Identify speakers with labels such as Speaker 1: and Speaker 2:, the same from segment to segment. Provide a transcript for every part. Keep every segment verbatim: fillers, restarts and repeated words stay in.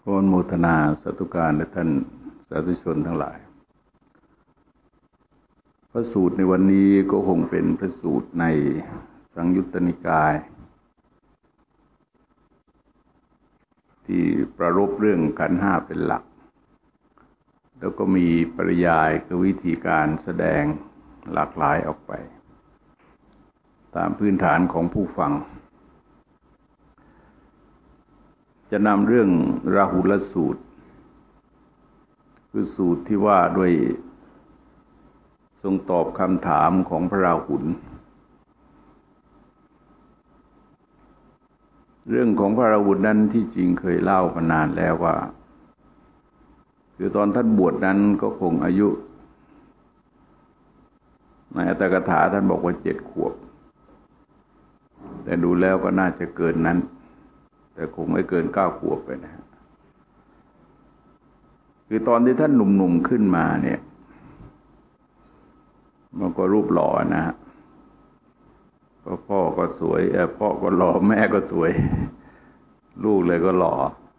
Speaker 1: ขออนุโมทนาสาธุการและท่านสาธุชนทั้งหลายพระสูตรในวันนี้ก็คงเป็นพระสูตรในสังยุตตนิกายที่ประรบเรื่องขันธ์ห้าเป็นหลักแล้วก็มีปริยายคือวิธีการแสดงหลากหลายออกไปตามพื้นฐานของผู้ฟังจะนำเรื่องราหุลสูตรคือสูตรที่ว่าด้วยทรงตอบคำถามของพระราหุลเรื่องของพระราหุลนั้นที่จริงเคยเล่ามานานแล้วว่าคือตอนท่านบวชนั้นก็คงอายุในอัตถกถาท่านบอกว่าเจ็ดขวบแต่ดูแล้วก็น่าจะเกินนั้นแต่คงไม่เกินเก้าขวบไปนะคือตอนที่ท่านหนุ่มๆขึ้นมาเนี่ยมันก็รูปหล่อนะฮะก็พ่อก็สวยเออพ่อก็หล่อแม่ก็สวยลูกเลยก็หล่อ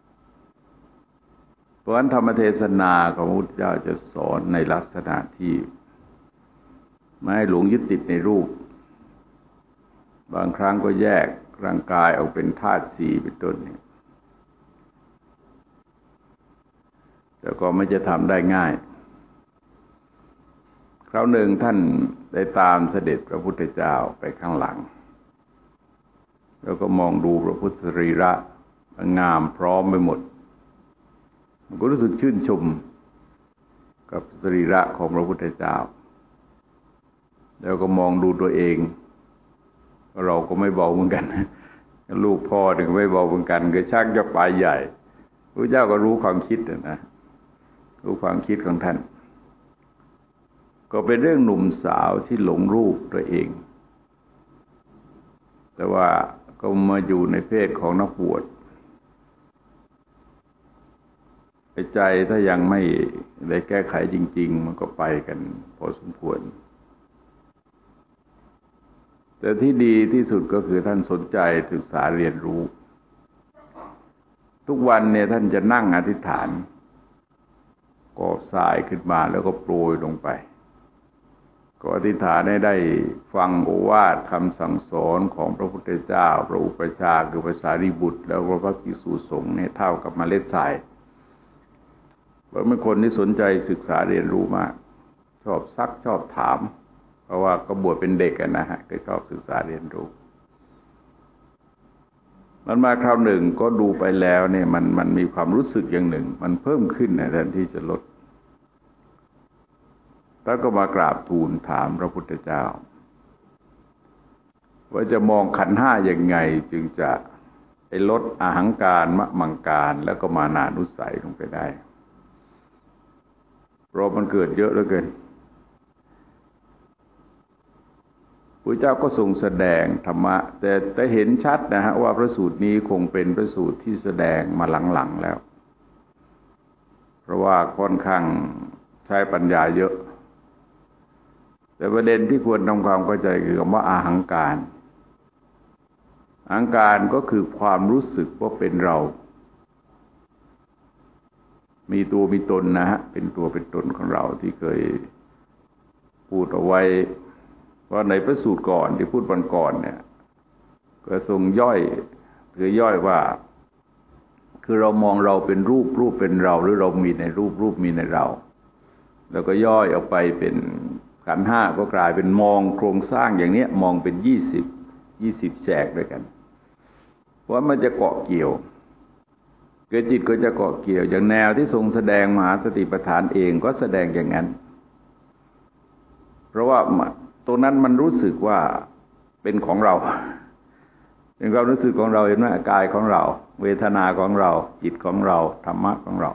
Speaker 1: เพราะฉะนั้นธรรมเทศนาของพระพุทธเจ้าจะสอนในลักษณะที่ไม่ให้หลงยึดติดในรูปบางครั้งก็แยกร่างกายออกเป็นธาตุสี่เป็นต้นเนี่ยแต่ก็ไม่จะทำได้ง่ายคราวหนึ่งท่านได้ตามเสด็จพระพุทธเจ้าไปข้างหลังแล้วก็มองดูพระพุทธสรีระงามพร้อมไปหมดมันก็รู้สึกชื่นชมกับสรีระของพระพุทธเจ้าแล้วก็มองดูตัวเองเราก็ไม่เบาเหมือนกันลูกพ่อถึงไม่เบาเหมือนกันก็ชักจะไปใหญ่พระเจ้าก็รู้ความคิดนะรู้ความคิดของท่านก็เป็นเรื่องหนุ่มสาวที่หลงรูปตัวเองแต่ว่าก็มาอยู่ในเพศของนักบวชใจถ้ายังไม่ได้แก้ไขจริงๆมันก็ไปกันพอสมควรแต่ที่ดีที่สุดก็คือท่านสนใจศึกษาเรียนรู้ทุกวันเนี่ยท่านจะนั่งอธิษฐานกอบทรายขึ้นมาแล้วก็โปรยลงไปก็อธิษฐานให้ได้ฟังโอวาทคำสั่งสอนของพระพุทธเจ้าพระอุปัชฌาย์คือพระสารีบุตรแล้วก็พระภิกษุสงฆ์เนี่ยเท่ากับเมล็ดทรายเพราะเป็นคนที่สนใจศึกษาเรียนรู้มากชอบซักชอบถามเพราะว่าก็บวชเป็นเด็กกันนะฮะก็ชอบศึกษาเรียนรู้มันมาคราวหนึ่งก็ดูไปแล้วเนี่ยมันมันมีความรู้สึกอย่างหนึ่งมันเพิ่มขึ้นนะแทนที่จะลดแล้วก็มากราบทูลถามพระพุทธเจ้าว่าจะมองขันธ์ห้าอย่างไงจึงจะไอ้ลดอหังการมะมังการแล้วก็มานานุสัยลงไปได้เพราะมันเกิดเยอะเหลือเกินพระเจ้าก็ทรงแสดงธรรมะแต่แต่เห็นชัดนะฮะว่าพระสูตรนี้คงเป็นพระสูตรที่แสดงมาหลังๆแล้วเพราะว่าค่อนข้างใช้ปัญญาเยอะแต่ประเด็นที่ควรทำความเข้าใจคือคำว่าอาหังการอาหังการก็คือความรู้สึกว่าเป็นเรามีตัวมีตนนะฮะเป็นตัวเป็นตนของเราที่เคยพูดเอาไว้เพราะในพระสูตรก่อนที่พูดวันก่อนเนี่ยก็ทรงย่อยคือย่อยว่าคือเรามองเราเป็นรูปรูปเป็นเราหรือเรามีในรูปรูปมีในเราแล้วก็ย่อยออกไปเป็นขันธ์ห้าก็กลายเป็นมองโครงสร้างอย่างนี้มองเป็นยี่สิบยี่สิบแฉกด้วยกันเพราะมันจะเกาะเกี่ยวเกิดจิตก็จะเกาะเกี่ยวอย่างแนวที่ทรงแสดงมหาสติปัฏฐานเองก็แสดงอย่างนั้นเพราะว่าตรงนั้นมันรู้สึกว่าเป็นของเราเป็นความรู้สึกของเราเห็นไหมกายของเราเวทนาของเราจิตของเราธรรมะของเรา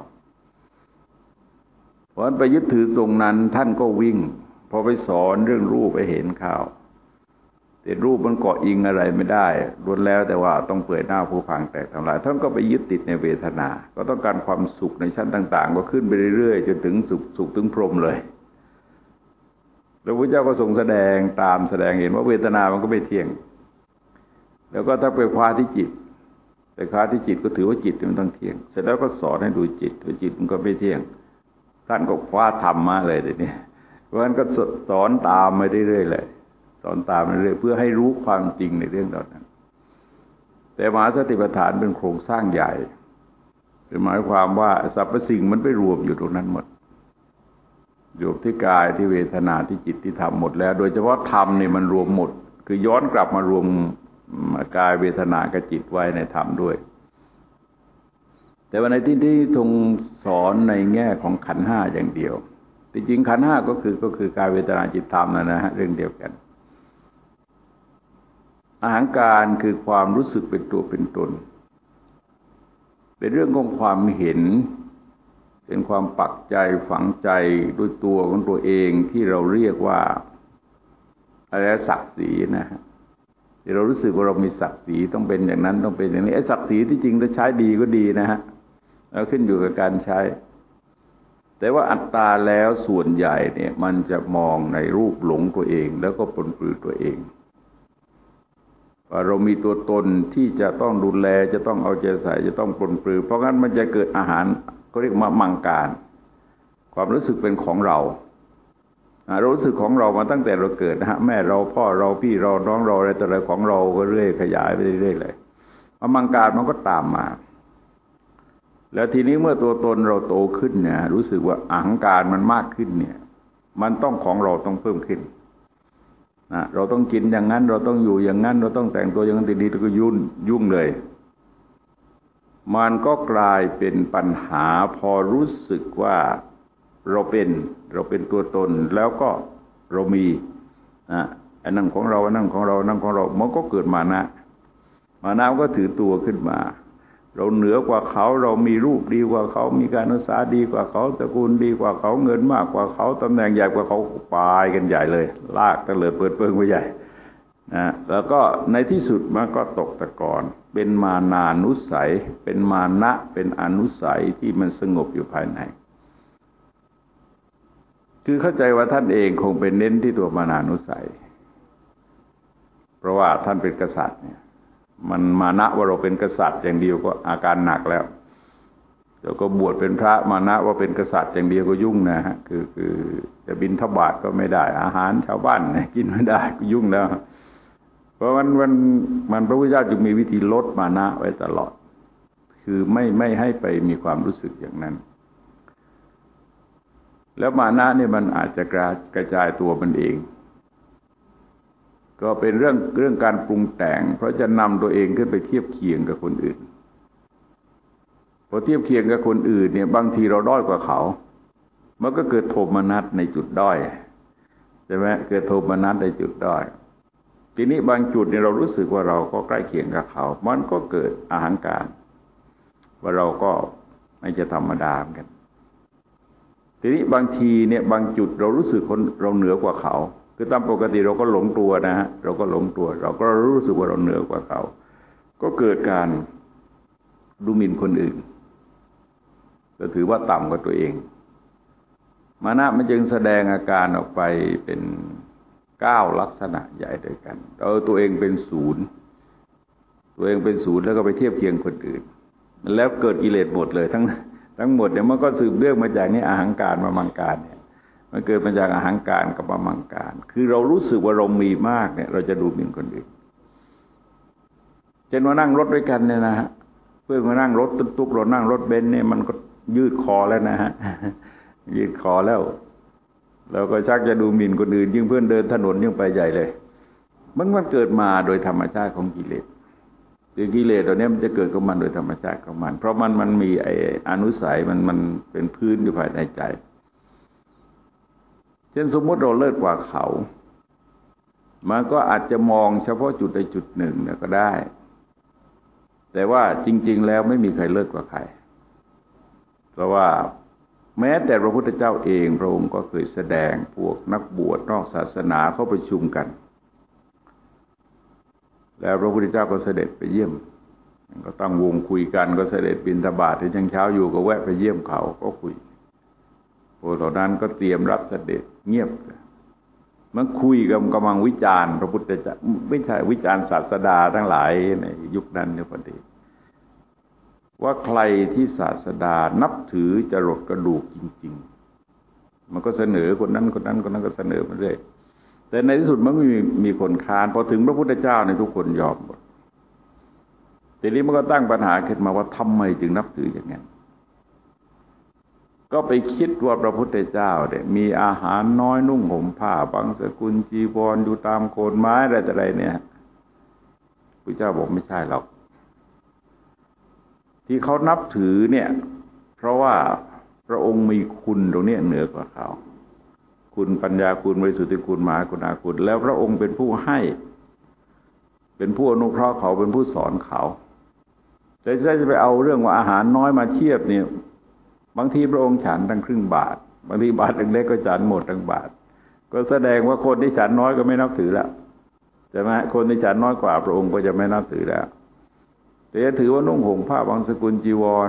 Speaker 1: เพราะฉะนั้นไปยึดถือตรงนั้นท่านก็วิ่งพอไปสอนเรื่องรูปไปเห็นข่าวแต่รูปมันเกาะอิงอะไรไม่ได้ล้วนแล้วแต่ว่าต้องเปื่อยหน้าผู้พังแตกทำลายท่านก็ไปยึดติดในเวทนาก็ต้องการความสุขในชั้นต่างๆก็ขึ้นไปเรื่อยๆจนถึงสุขสุขถึงพรหมเลยพระพุทธเจ้าก็ทรงแสดงตามแสดงเห็นว่าเวทนามันก็ไม่เที่ยงแล้วก็ถ้าไปคว้าที่จิตแต่ค้าที่จิตก็ถือว่าจิตมันต้องเที่ยงเสร็จแล้วก็สอนให้ดูจิตว่าจิตมันก็ไม่เที่ยงท่านก็คว้าธรรมมาเลยทีนี้เพราะฉะนั้นก็สอนตามมาเรื่อยๆเลยสอนตามมาเรื่อยเพื่อให้รู้ความจริงในเรื่องเหล่านั้นแต่มหาสติปัฏฐานเป็นโครงสร้างใหญ่เป็นหมายความว่าสรรพสิ่งมันไปรวมอยู่ตรงนั้นหมดอยู่ที่กายที่เวทนาที่จิตที่ธรรมหมดแล้วโดยเฉพาะธรรมนี่มันรวมหมดคือย้อนกลับมารวมกายเวทนากับจิตไว้ในธรรมด้วยแต่ว่าในที่ที่ทรงสอนในแง่ของขันธ์ห้าอย่างเดียวจริงๆขันธ์ห้าก็คือก็คือกายเวทนาจิตธรรมนะนะฮะเรื่องเดียวกันอาหารการคือความรู้สึกเป็นตัวเป็นตนเป็นเรื่องของความเห็นเป็นความปักใจฝังใจด้วยตัวของตัวเองที่เราเรียกว่าอะไรศักดิ์ศรีนะฮะที่เรารู้สึกว่าเรามีศักดิ์ศรีต้องเป็นอย่างนั้นต้องเป็นอย่างนี้ไอ้ศักดิ์ศรีที่จริงถ้าใช้ดีก็ดีนะฮะแล้วขึ้นอยู่กับการใช้แต่ว่าอัตตาแล้วส่วนใหญ่เนี่ยมันจะมองในรูปหลงตัวเองแล้วก็ปนปลือตัวเองว่าเรามีตัวตนที่จะต้องดูแลจะต้องเอาใจใส่จะต้องปนปลือเพราะงั้นมันจะเกิดอาหารก็เรียกว่ามังการความรู้สึกเป็นของเราเรารู้สึกของเรามาตั้งแต่เราเกิดนะฮะแม่เราพ่อเราพี่เราน้องเราอะไรต่ออะไรของเราก็เรื่อยขยายไปเรื่อยๆเลยมังการมันก็ตามมาแล้วทีนี้เมื่อตัวตนเราโตขึ้นเนี่ยรู้สึกว่าอหังการมันมากขึ้นเนี่ยมันต้องของเราต้องเพิ่มขึ้นนะเราต้องกินอย่างนั้นเราต้องอยู่อย่างนั้นเราต้องแต่งตัวอย่างนั้นดีๆก็ยุ่งยุ่งเลยมันก็กลายเป็นปัญหาพอรู้สึกว่าเราเป็นเราเป็นตัวตนแล้วก็เรามีนะอันนั้นของเราอันนั้นของเราอันนั้นของเรามันก็เกิดมานะมานะก็ถือตัวขึ้นมาเราเหนือกว่าเขาเรามีรูปดีกว่าเขามีการศึกษาดีกว่าเขาตระกูลดีกว่าเขาเงินมากกว่าเขาตำแหน่งใหญ่กว่าเขาปายกันใหญ่เลยลากตะเลิดเปิดเปิงไปใหญ่นะแล้วก็ในที่สุดมันก็ตกตะกอนเป็นมานานุสัยเป็นมานะเป็นอนุสัยที่มันสงบอยู่ภายในคือเข้าใจว่าท่านเองคงเป็นเน้นที่ตัวมานานุสัยเพราะว่าท่านเป็นกษัตริย์เนี่ยมันมานะว่าเราเป็นกษัตริย์อย่างเดียวก็อาการหนักแล้วเดี๋ยวก็บวชเป็นพระมานะว่าเป็นกษัตริย์อย่างเดียวก็ยุ่งนะฮะคือคือจะบิณฑบาตก็ไม่ได้อาหารชาวบ้านเนี่ยกินไม่ได้ก็ยุ่งแล้วเพราะมันมันมันพระพุทธเจ้าจึงมีวิธีลดมานะไว้ตลอดคือไม่ไม่ให้ไปมีความรู้สึกอย่างนั้นแล้วมานะเนี่ยมันอาจจะกระจายตัวมันเองก็เป็นเรื่องเรื่องการปรุงแต่งเพราะจะนำตัวเองขึ้นไปเทียบเคียงกับคนอื่นพอเทียบเคียงกับคนอื่นเนี่ยบางทีเราด้อยกว่าเขามันก็เกิดโทมนัสในจุดด้อยใช่ไหมเกิดโทมนัสในจุดด้อยทีนี้บางจุดเนี่ยเรารู้สึกว่าเราก็ใกล้เคียงกับเขามันก็เกิดอหังการว่าเราก็ไม่จะธรรมดาเหมือนกันทีนี้บางทีเนี่ยบางจุดเรารู้สึกคนเราเหนือกว่าเขาคือตามปกติเราก็หลงตัวนะฮะเราก็หลงตัวเราก็รู้สึกว่าเราเหนือกว่าเขาก็เกิดการดูหมิ่นคนอื่นก็ถือว่าต่ำกว่าตัวเองมานะมันจึงแสดงอาการออกไปเป็นเก้าลักษณะใหญ่ด้วยกันเอาตัวเองเป็นศูนย์ตัวเองเป็นศูนย์แล้วก็ไปเทียบเคียงคนอื่นแล้วเกิดกิเลสหมดเลยทั้งทั้งหมดเนี่ยมันก็สืบเรื่องมาจากนี้อาหังการมามังการเนี่ยมันเกิดมาจากอาหังการกับมามังการคือเรารู้สึกว่าเรามีมากเนี่ยเราจะดูหมิ่นคนอื่นเช่นว่านั่งรถด้วยกันเนี่ยนะฮะเพื่อนมานั่งรถตุ๊กๆเรานั่งรถเบนซ์เนี่ยมันก็ยืดคอแล้วนะฮะยืดคอแล้วเราก็ชักจะดูหมิ่นคนอื่นยิ่งเพื่อนเดินถนนยิ่งไปใหญ่เลยมันมันเกิดมาโดยธรรมชาติของกิเลสคือกิเลสตัวนี้มันจะเกิดกับมันโดยธรรมชาติของมันเพราะมันมันมีไอ้อนุสัยมันมันเป็นพื้นอยู่ภายในใจเช่นสมมติเราเลิศกว่าเขามันก็อาจจะมองเฉพาะจุดใดจุดหนึ่งเนี่ยก็ได้แต่ว่าจริงๆแล้วไม่มีใครเลิศกว่าใครเพราะว่าแม้แต่พระพุทธเจ้าเองพระองค์ก็เคยแสดงพวกนักบวชนอกศาสนาเข้าประชุมกันแล้วพระพุทธเจ้าก็เสด็จไปเยี่ยมก็ตั้งวงคุยกันก็เสด็จบิณฑบาตที่ยังเช้าอยู่ก็แวะไปเยี่ยมเขาก็คุยพวกเหล่านั้นก็เตรียมรับเสด็จเงียบมันคุยกันกำลังวิจารณ์พระพุทธเจ้าไม่ใช่วิจารณ์ศาสดาทั้งหลายในยุคนั้นเนี่ยพอดีว่าใครที่ศาสดานับถือจรดกระดูกจริงๆมันก็เสนอคนนั้นคนนั้นคนนั้นก็เสนอมาเรื่อยแต่ในที่สุดมันไม่มีมีคนค้านพอถึงพระพุทธเจ้าในทุกคนยอมหมดทีนี้มันก็ตั้งปัญหาขึ้นมาว่าทำไมจึงนับถืออย่างนั้นก็ไปคิดว่าพระพุทธเจ้าเนี่ยมีอาหารน้อยนุ่งห่มผ้าบางสกุลจีวรอยู่ตามโคนไม้อะไรแต่ไรเนี่ยพระเจ้าบอกไม่ใช่หรอกที่เขานับถือเนี่ยเพราะว่าพระองค์มีคุณตรงนี้เหนือกว่าเขาคุณปัญญาคุณบริสุทธิคุณมหากรุณาคุณแล้วพระองค์เป็นผู้ให้เป็นผู้อนุเคราะห์เขาเป็นผู้สอนเขาแต่ถ้าจะไปเอาเรื่องว่าอาหารน้อยมาเทียบเนี่ยบางทีพระองค์ฉันตั้งครึ่งบาทบางทีบาทเล็กๆก็ฉันหมดทั้งบาทก็แสดงว่าคนที่ฉันน้อยก็ไม่นับถือแล้วใช่ไหมคนที่ฉันน้อยกว่าพระองค์ก็จะไม่นับถือแล้วแต่ถือว่านุ่งห่มผ้าบางสกุลจีวร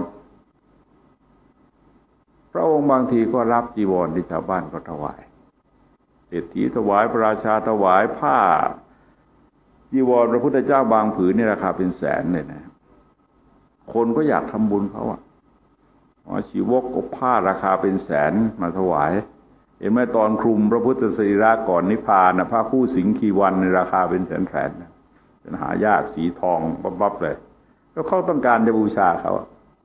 Speaker 1: พระองค์บางทีก็รับจีวรที่ชาวบ้านก็ถวายเศรษฐีถวายพระราชาถวายผ้าจีวรพระพุทธเจ้าบางผืนนี่ราคาเป็นแสนเลยนะคนก็อยากทำบุญเขาอ่ะชีวกก็ผ้าราคาเป็นแสนมาถวายเห็นไหมตอนคลุมพระพุทธสรีระก่อนนิพพานนะผ้าคู่สิงคีวันในราคาเป็นแสนแสนนะเป็นหายากสีทองบับๆเลยแล้วเขาต้องการจะบูชาเขา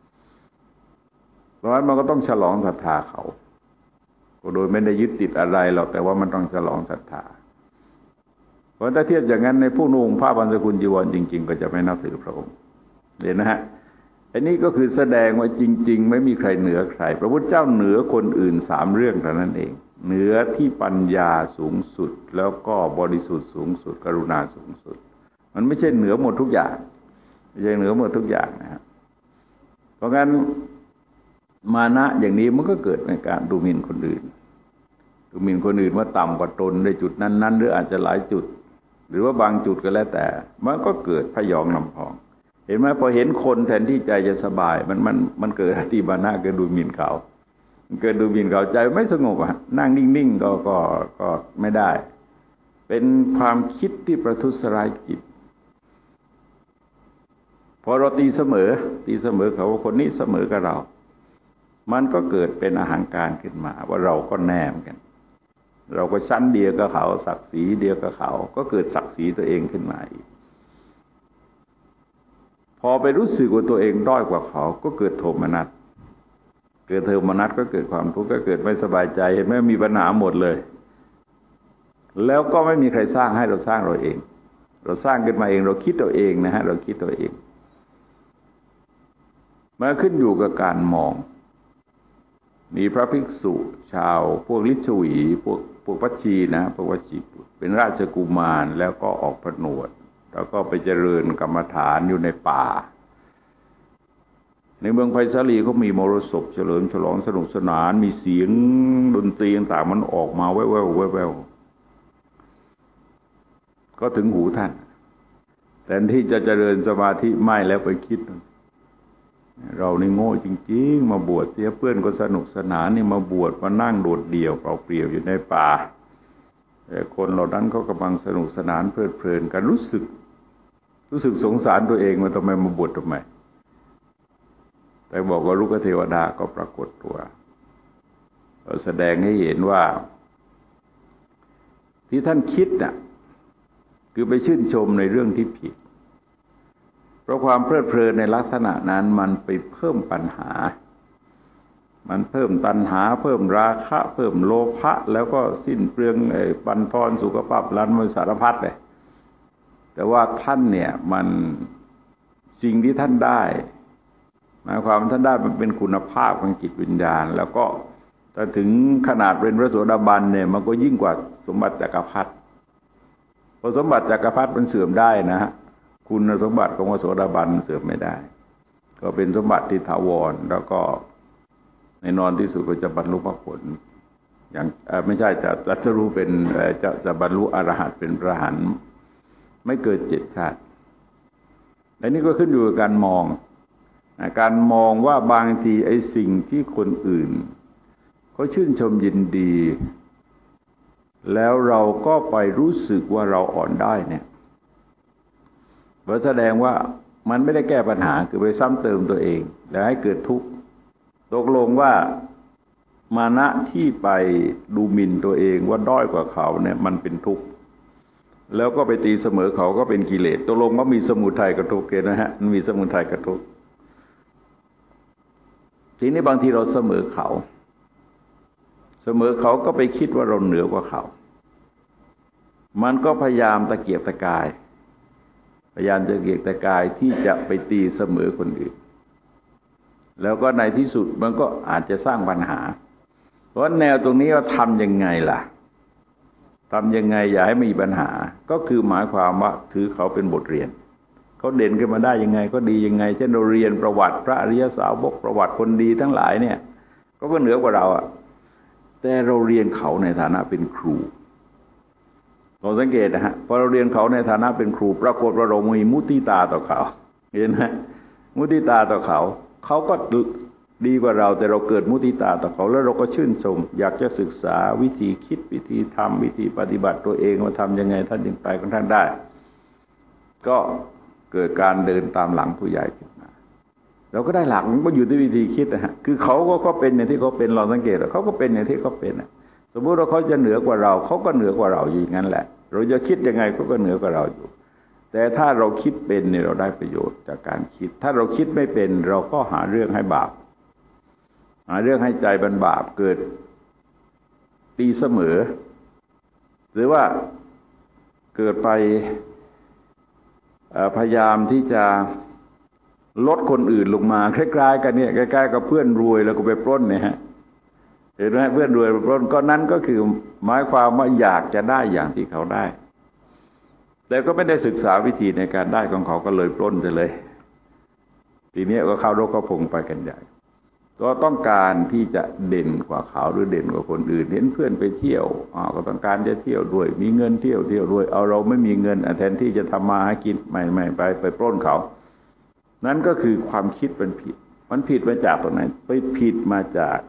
Speaker 1: เพราะฉะนั้นมันก็ต้องฉลองศรัทธาเขาโดยไม่ได้ยึดติดอะไรหรอกแต่ว่ามันต้องฉลองศรัทธาเพราะถ้าเทียบอย่างนั้นในผู้นุ่งผ้าบางสกุลจีวรจริงๆก็จะไม่นับถือพระองค์เห็นนะฮะอันนี้ก็คือแสดงว่าจริงๆไม่มีใครเหนือใครพระพุทธเจ้าเหนือคนอื่นสามเรื่องเท่านั้นเองเหนือที่ปัญญาสูงสุดแล้วก็บริสุทธิ์สูงสุดกรุณาสูงสุดมันไม่ใช่เหนือหมดทุกอย่างไม่ใช่เหนือหมดทุกอย่างนะครับเพราะงั้นมานะอย่างนี้มันก็เกิดในการดูหมิ่นคนอื่นดูหมิ่นคนอื่นว่าต่ำกว่าตนในจุดนั้นๆหรืออาจจะหลายจุดหรือว่าบางจุดก็แล้วแต่มันก็เกิดพยองลำพองเห็นไหมพอเห็นคนแทนที่ใจจะสบายมันมันมันเกิดอธิบานะเกิดดูหมิ่นเขาเกิดดูหมิ่นเขาใจไม่สงบอ่ะนั่งนิ่งๆก็ก็ก็ไม่ได้เป็นความคิดที่ประทุษร้ายจิตพอเราตีเสมอตีเสมอเขาว่าคนนี้เสมอกับเรามันก็เกิดเป็นอาหารการขึ้นมาว่าเราก็แน่เหมือนกันเราก็ชั้นเดียวกับเขาศักดิ์ศรีเดียวกับเขาก็เกิดศักดิ์ศรีตัวเองขึ้นมาอีกพอไปรู้สึกว่าตัวเองด้อยกว่าเขาก็เกิดโทมนัสเกิดโทมนัสก็เกิดความทุกข์ก็เกิดไม่สบายใจเห็นไหมมีปัญหาหมดเลยแล้วก็ไม่มีใครสร้างให้เราสร้างเราเองเราสร้างขึ้นมาเองเราคิดตัวเองนะฮะเราคิดตัวเองมันขึ้นอยู่กับการมองมีพระภิกษุชาวพวกลิชวีพวกพวกวัชชีนะพวกวัชชีเป็นราชกุมารแล้วก็ออกผนวดแล้วก็ไปเจริญกรรมฐานอยู่ในป่าในเมืองไผ่สาลีเขามีมรสพเฉลิมฉลองสนุกสนานมีเสียงดนตรีต่างๆมันออกมาแว่วๆแว่วๆก็ถึงหูท่านแต่ที่จะเจริญสมาธิไม่แล้วไปคิดเรานี่โง่จริงๆมาบวชเสียเพื่อนก็สนุกสนานนี่มาบวชมานั่งโดดเดี่ยวเปล่าเปลี่ยวอยู่ในป่าแต่คนเหล่านั้นเขากำลังสนุกสนานเพลิดเพลินกันรู้สึกรู้สึกสงสารตัวเองว่าทำไมมาบวชทำไมแต่บอกว่าลูกเทวดาก็ปรากฏตัวแสดงให้เห็นว่าที่ท่านคิดน่ะคือไปชื่นชมในเรื่องที่ผิดเพราะความเพลิดเพลินในลักษณะนั้นมันไปเพิ่มปัญหามันเพิ่มตัณหาเพิ่มราคะเพิ่มโลภะแล้วก็สิ้นเปลืองไอ้บั่นทอนสุขภาพล้านมือสารพัดเลยแต่ว่าท่านเนี่ยมันสิ่งที่ท่านได้หมายความท่านได้มันเป็นคุณภาพของจิตวิญญาณแล้วก็ถ้าถึงขนาดเป็นพระโสดาบันเนี่ยมันก็ยิ่งกว่าสมบัติจักรพรรดิเพราะสมบัติจักรพรรดิมันเสื่อมได้นะฮะคุณสมบัติของพระโสดาบันเสื่อมไม่ได้ก็เป็นสมบัติที่ถาวรแล้วก็ในนอนที่สุดก็จะบรรลุมรรคผลอย่างไม่ใช่จะจะจะรู้เป็นจะจะบรรลุอรหันต์เป็นพระอรหันต์ไม่เกินเจ็ดชาติอันนี้ก็ขึ้นอยู่กับการมองการมองว่าบางทีไอ้สิ่งที่คนอื่นเขาชื่นชมยินดีแล้วเราก็ไปรู้สึกว่าเราอ่อนด้อยเนี่ยเพราะแสดงว่ามันไม่ได้แก้ปัญหาคือไปซ้ำเติมตัวเองแล้วให้เกิดทุกข์ตกลงว่ามานะที่ไปดูหมิ่นตัวเองว่าด้อยกว่าเขาเนี่ยมันเป็นทุกข์แล้วก็ไปตีเสมอเขาก็เป็นกิเลสตกลงว่ามีสมุทัยกับทุกข์นะฮะมันมีสมุทัยกับทุกข์ทีนี้บางทีเราเสมอเขาเสมอเขาก็ไปคิดว่าเราเหนือกว่าเขามันก็พยายามตะเกียกตะกายพยายามจะเกียกตะกายที่จะไปตีเสมอคนอื่นแล้วก็ในที่สุดมันก็อาจจะสร้างปัญหาเพราะแนวตรงนี้เราทำยังไงล่ะทำยังไงอย่าให้มีปัญหาก็คือหมายความว่าถือเขาเป็นบทเรียนเขาเด่นขึ้นมาได้ยังไงก็ดียังไงเช่นเราเรียนประวัติพระอริยสาวกประวัติคนดีทั้งหลายเนี่ยก็ก็เหนือกว่าเราอ่ะแต่เราเรียนเขาในฐานะเป็นครูเราสังเกตนะฮะพอเราเรียนเขาในฐานะเป็นครูปรากฏว่าเรามีมุติตาต่อเขาเห็นไหมมุติตาต่อเขาเขาก็ดีกว่าเราแต่เราเกิดมุติตาต่อเขาแล้วเราก็ชื่นชมอยากจะศึกษาวิธีคิดวิธีทำวิธีปฏิบัติตัวเองว่าทำยังไงท่านจึงไปของท่านได้ก็เกิดการเดินตามหลังผู้ใหญ่ขึ้นมาเราก็ได้หลักมันก็อยู่ที่วิธีคิดนะฮะคือเขาก็ก็เป็นอย่างที่เขาเป็นเราสังเกตเขาก็เป็นอย่างที่เขาเป็นนะสมมุติว่าเขาจะเหนือกว่าเราเขาก็เหนือกว่าเราอยู่อย่างนั้นแหละเราจะคิดยังไงเขาก็เหนือกว่าเราอยู่แต่ถ้าเราคิดเป็นเนี่ยเราได้ประโยชน์จากการคิดถ้าเราคิดไม่เป็นเราก็หาเรื่องให้บาปหาเรื่องให้ใจเป็นบาปเกิดตีเสมอหรือว่าเกิดไปพยายามที่จะลดคนอื่นลงมาคล้ายๆกันเนี่ยใกล้ๆกับเพื่อนรวยแล้วก็ไปปล้นเนี่ยฮะเห็นไหมเพื่อนรวยไปปล้นก็นั้นก็คือหมายความว่าอยากจะได้อย่างที่เขาได้แต่ก็ไม่ได้ศึกษาวิธีในการได้ของเขาก็เลยปล้นไปเลยทีนี้ก็เข้ารกเข้าพงไปกันใหญ่ก็ต้องการที่จะเด่นกว่าเขาหรือเด่นกว่าคนอื่นเห็นเพื่อนไปเที่ยวอ๋อก็ต้องการจะเที่ยวด้วยมีเงินเที่ยวเที่ยวด้วยเอาเราไม่มีเงินแทนที่จะทำมาหากินไม่ไม่ไปไปปล้นเขานั่นก็คือความคิดเป็นผิดมันผิดมาจากตรงไหนไปผิดมาจาก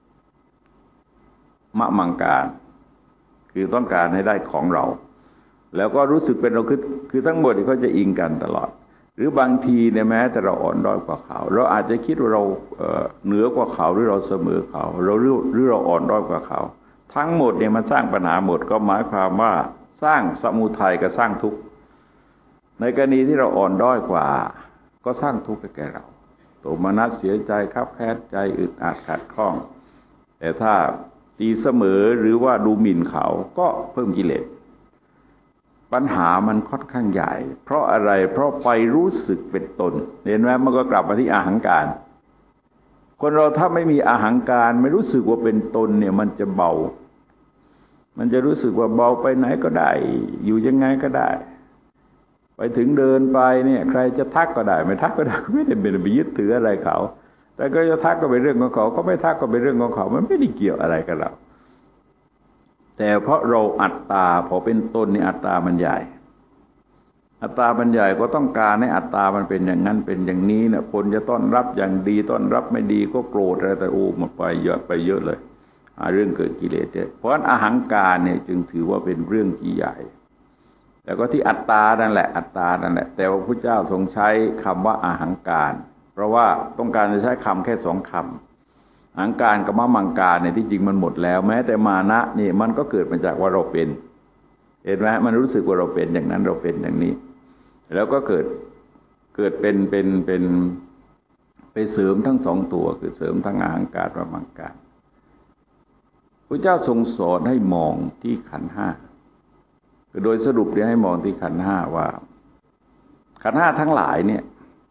Speaker 1: มะมังการคือต้องการให้ได้ของเราแล้วก็รู้สึกเป็นเราคือคือทั้งหมดเขาจะอิงกันตลอดหรือบางทีเนี่ยแม้แต่เราอ่อนด้อยกว่าเขาเราอาจจะคิดว่าเราเหนือกว่าเขาหรือเราเสมอเขาเราหรือหรือเราอ่อนด้อยกว่าเขาทั้งหมดเนี่ยมันสร้างปัญหาหมดก็หมายความว่าสร้างสมุทัยกับสร้างทุกข์ในกรณีที่เราอ่อนด้อยกว่าก็สร้างทุกข์แก่เราโทมนัสเสียใจคับแค้นใจอึดอัดขัดข้องแต่ถ้าตีเสมอหรือว่าดูหมิ่นเขาก็เพิ่มกิเลสปัญหามันค่อนข้างใหญ่เพราะอะไรเพราะไปรู้สึกเป็นตนเห็นไหมมันก็กลับมาที่อาหังการคนเราถ้าไม่มีอาหังการไม่รู้สึกว่าเป็นตนเนี่ยมันจะเบามันจะรู้สึกว่าเบาไปไหนก็ได้อยู่ยังไงก็ได้ไปถึงเดินไปเนี่ยใครจะทักก็ได้ไม่ทักก็ได้ก็ไม่ได้เป็นไปยึดถืออะไรเขาแต่ก็จะทักก็เป็นเรื่องของเขาก็ไม่ทักก็เป็นเรื่องของเขามันไม่ได้เกี่ยวอะไรกับเราแต่เพราะเราอัตตาพอเป็นตนนี่อัตตามันใหญ่อัตตามันใหญ่ก็ต้องการให้อัตตามันเป็นอย่างนั้นเป็นอย่างนี้เนี่ยคนจะต้อนรับอย่างดีต้อนรับไม่ดีก็โกรธอะไรแต่โอ้หมดไปเยอะไปเยอะเลยหาเรื่องเกิดกิเลสเพราะฉะนั้นอหังการเนี่ยจึงถือว่าเป็นเรื่องที่ใหญ่แล้วก็ที่อัตตานั่นแหละอัตตานั่นแหละแต่ว่าพระเจ้าทรงใช้คำว่าอหังการเพราะว่าต้องการจะใช้คำแค่สองคำอหังการกับมะมังการเนี่ยที่จริงมันหมดแล้วแม้แต่มานะนี่มันก็เกิดมาจากว่าเราเป็นเห็นไหมมันรู้สึกว่าเราเป็นอย่างนั้นเราเป็นอย่างนี้แล้วก็เกิดเกิดเป็นเป็นเป็นไปเสริมทั้งสองตัวคือเสริมทั้งอหังการมะมังการพระเจ้าทรงสอนให้มองที่ขันธ์ห้าโดยสรุปเนี่ยให้มองที่ขันธ์ห้าว่าขันธ์ห้าทั้งหลายเนี่ย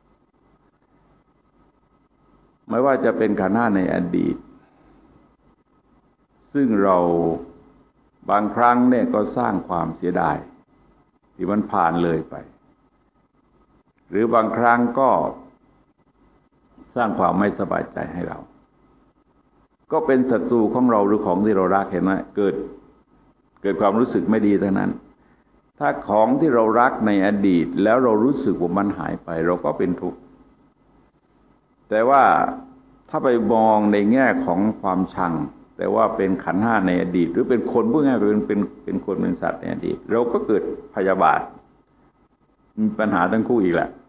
Speaker 1: ไม่ว่าจะเป็นขันธ์ห้าในอดีตซึ่งเราบางครั้งเนี่ยก็สร้างความเสียดายที่มันผ่านเลยไปหรือบางครั้งก็สร้างความไม่สบายใจให้เราก็เป็นศัตรูของเราหรือของที่เรารักเห็นไหมเกิดเกิดความรู้สึกไม่ดีทั้งนั้นถ้าของที่เรารักในอดีตแล้วเรารู้สึกว่ามันหายไปเราก็เป็นทุกข์แต่ว่าถ้าไปมองในแง่ของความชังแต่ว่าเป็นขันธ์ห้าในอดีตหรือเป็นคนพูดง่ายเป็นเป็นเป็นคนเป็นสัตว์ในอดีตเราก็เกิดพยาบาทมีปัญหาทั้งคู่อีกแหละ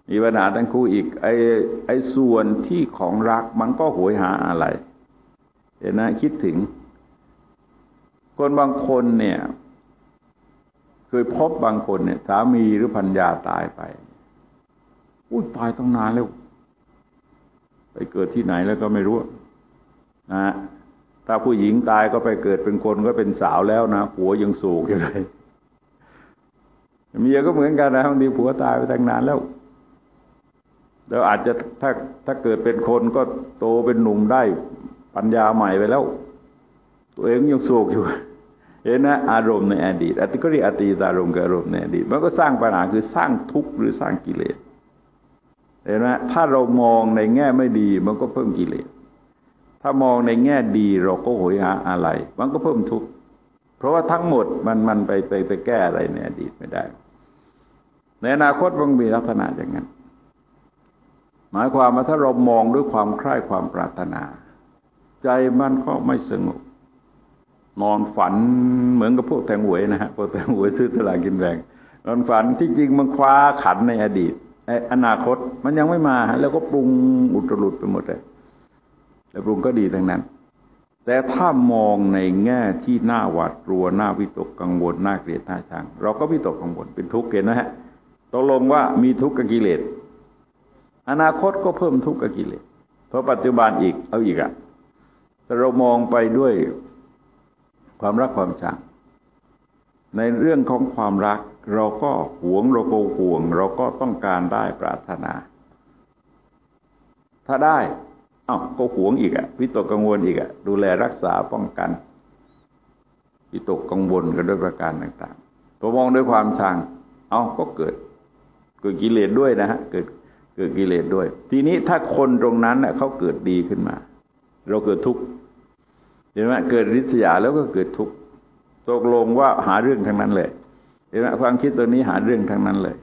Speaker 1: มีปัญหาทั้งคู่อีกไอ้ไอ้ส่วนที่ของรักมันก็โหยหาอะไรเห็นนะคิดถึงคนบางคนเนี่ยเคยพบบางคนเนี่ยสามีหรือภรรยาตายไปอุ้ยตายตั้งนานแล้วไปเกิดที่ไหนแล้วก็ไม่รู้นะถ้าผู้หญิงตายก็ไปเกิดเป็นคนก็เป็นสาวแล้วนะผัวยังโศกอยู่เลยเมียก็เหมือนกันนะบางทีผัวตายไปตั้งนานแล้วแล้วอาจจะถ้าถ้าเกิดเป็นคนก็โตเป็นหนุ่มได้ปัญญาใหม่ไปแล้วตัวเองยังโศกอยู่เห็นนะอารมณ์ในอดีตอติก็เรียกอตีตารมณ์กับอารมณ์ในอดีตมันก็สร้างปัญหาคือสร้างทุกข์หรือสร้างกิเลสเห็นไหมถ้าเรามองในแง่ไม่ดีมันก็เพิ่มกิเลสถ้ามองในแง่ดีเราก็โหยหาอะไรมันก็เพิ่มทุกข์เพราะว่าทั้งหมดมันมันไปไปไปแก้อะไรในอดีตไม่ได้ในอนาคตมันมีลักษณะอย่างนั้นหมายความว่าถ้าเรามองด้วยความใคร่ความปรารถนาใจมันก็ไม่สงบนอนฝันเหมือนกับพวกแทงหวยนะฮะพวกแทงหวยซื้อสลากกินแบ่งนอนฝันที่จริงมันคว้าขันในอดีตในอนาคตมันยังไม่มาแล้วก็ปรุงอุตรุดไปหมดเลยแต่ปรุงก็ดีทั้งนั้นแต่ถ้ามองในแง่ที่น่าหวาดกลัวน่าวิตกกังวลน่าเกลียดน่าชังเราก็วิตกกังวลเป็นทุกข์เห็นนะฮะตกลงว่ามีทุกข์กับกิเลสอนาคตก็เพิ่มทุกข์กับกิเลสเพราะปัจจุบันอีกเอาอีกอะแต่เรามองไปด้วยความรักความชังในเรื่องของความรักเราก็หวงเราก็ห่วงเราก็ต้องการได้ปรารถนาถ้าได้อ้าวก็หวงอีกอะวิตกกังวลอีกอะดูแลรักษาป้องกันวิตกกังวลกันด้วยประการต่างๆพอมองด้วยความชังเอ้าก็เกิดเกิดกิเลสด้วยนะฮะเกิดเกิดกิเลสด้วยทีนี้ถ้าคนตรงนั้นเน่ะเขาเกิดดีขึ้นมาเราเกิดทุกข์เห็นไหมเกิดริษยาแล้วก็เกิดทุกข์ตกลงว่าหาเรื่องทั้งนั้นเลยเห็นไหมความคิดตัวนี้หาเรื่องทั้งนั้นเลย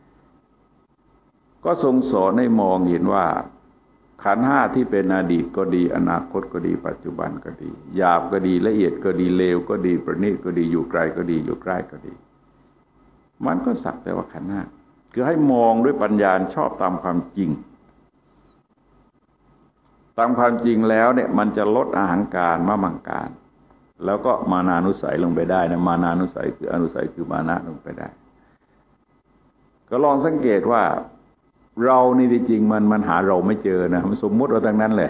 Speaker 1: ก็ทรงสอนให้มองเห็นว่าขันธ์ห้าที่เป็นอดีตก็ดีอนาคตก็ดีปัจจุบันก็ดีหยาบก็ดีละเอียดก็ดีเลวก็ดีประณีตก็ดีอยู่ไกลก็ดีอยู่ใกล้ก็ดีมันก็สักแต่ว่าขันธ์ห้าคือให้มองด้วยปัญญาชอบตามความจริงตามความจริงแล้วเนี่ยมันจะลดอาหังการมะมังการแล้วก็มานานุสัยลงไปได้นะมานานุสัยคืออนุสัยคือมานะลงไปได้ก็ลองสังเกตว่าเรานี่จริงมันมันหาเราไม่เจอนะมันสมมุติเราทั้งนั้นเลย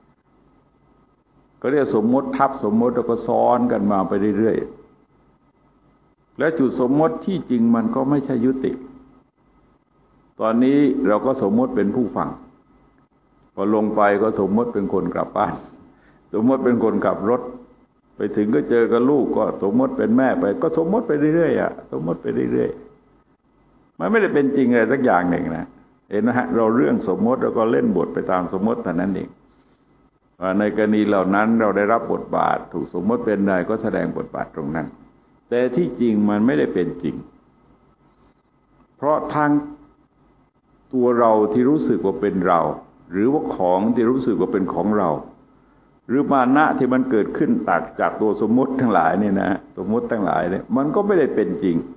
Speaker 1: ก็เรียกสมมติทับสมมติแล้วก็ซ้อนกันมาไปเรื่อยๆและจุดสมมติที่จริงมันก็ไม่ใช่ยุติตอนนี้เราก็สมมติเป็นผู้ฟังพอลงไปก็สมมติเป็นคนกลับบ้านสมมติเป็นคนขับรถไปถึงก็เจอกับลูกก็สมมติเป็นแม่ไปก็สมมติไปเรื่อยๆอ่ะสมมติไปเรื่อยๆมันไม่ได้เป็นจริงอะไรสักอย่างหนึ่งนะเห็นนะฮะเราเรื่องสมมติแล้วก็เล่นบทไปตามสมมติเท่านั้นเองในกรณีเหล่านั้นเราได้รับบทบาทถูกสมมติเป็นใดก็แสดงบทบาทตรงนั้นแต่ที่จริงมันไม่ได้เป็นจริงเพราะทางตัวเราที่รู้สึกว่าเป็นเราหรือว่าของที่รู้สึกว่าเป็นของเราหรือมานะที่มันเกิดขึ้นตัดจากตัวสมมติทั้งหลายเนี่ยนะสมมติทั้งหลายเนี่ยมันก็ไม่ได้เป็นจริง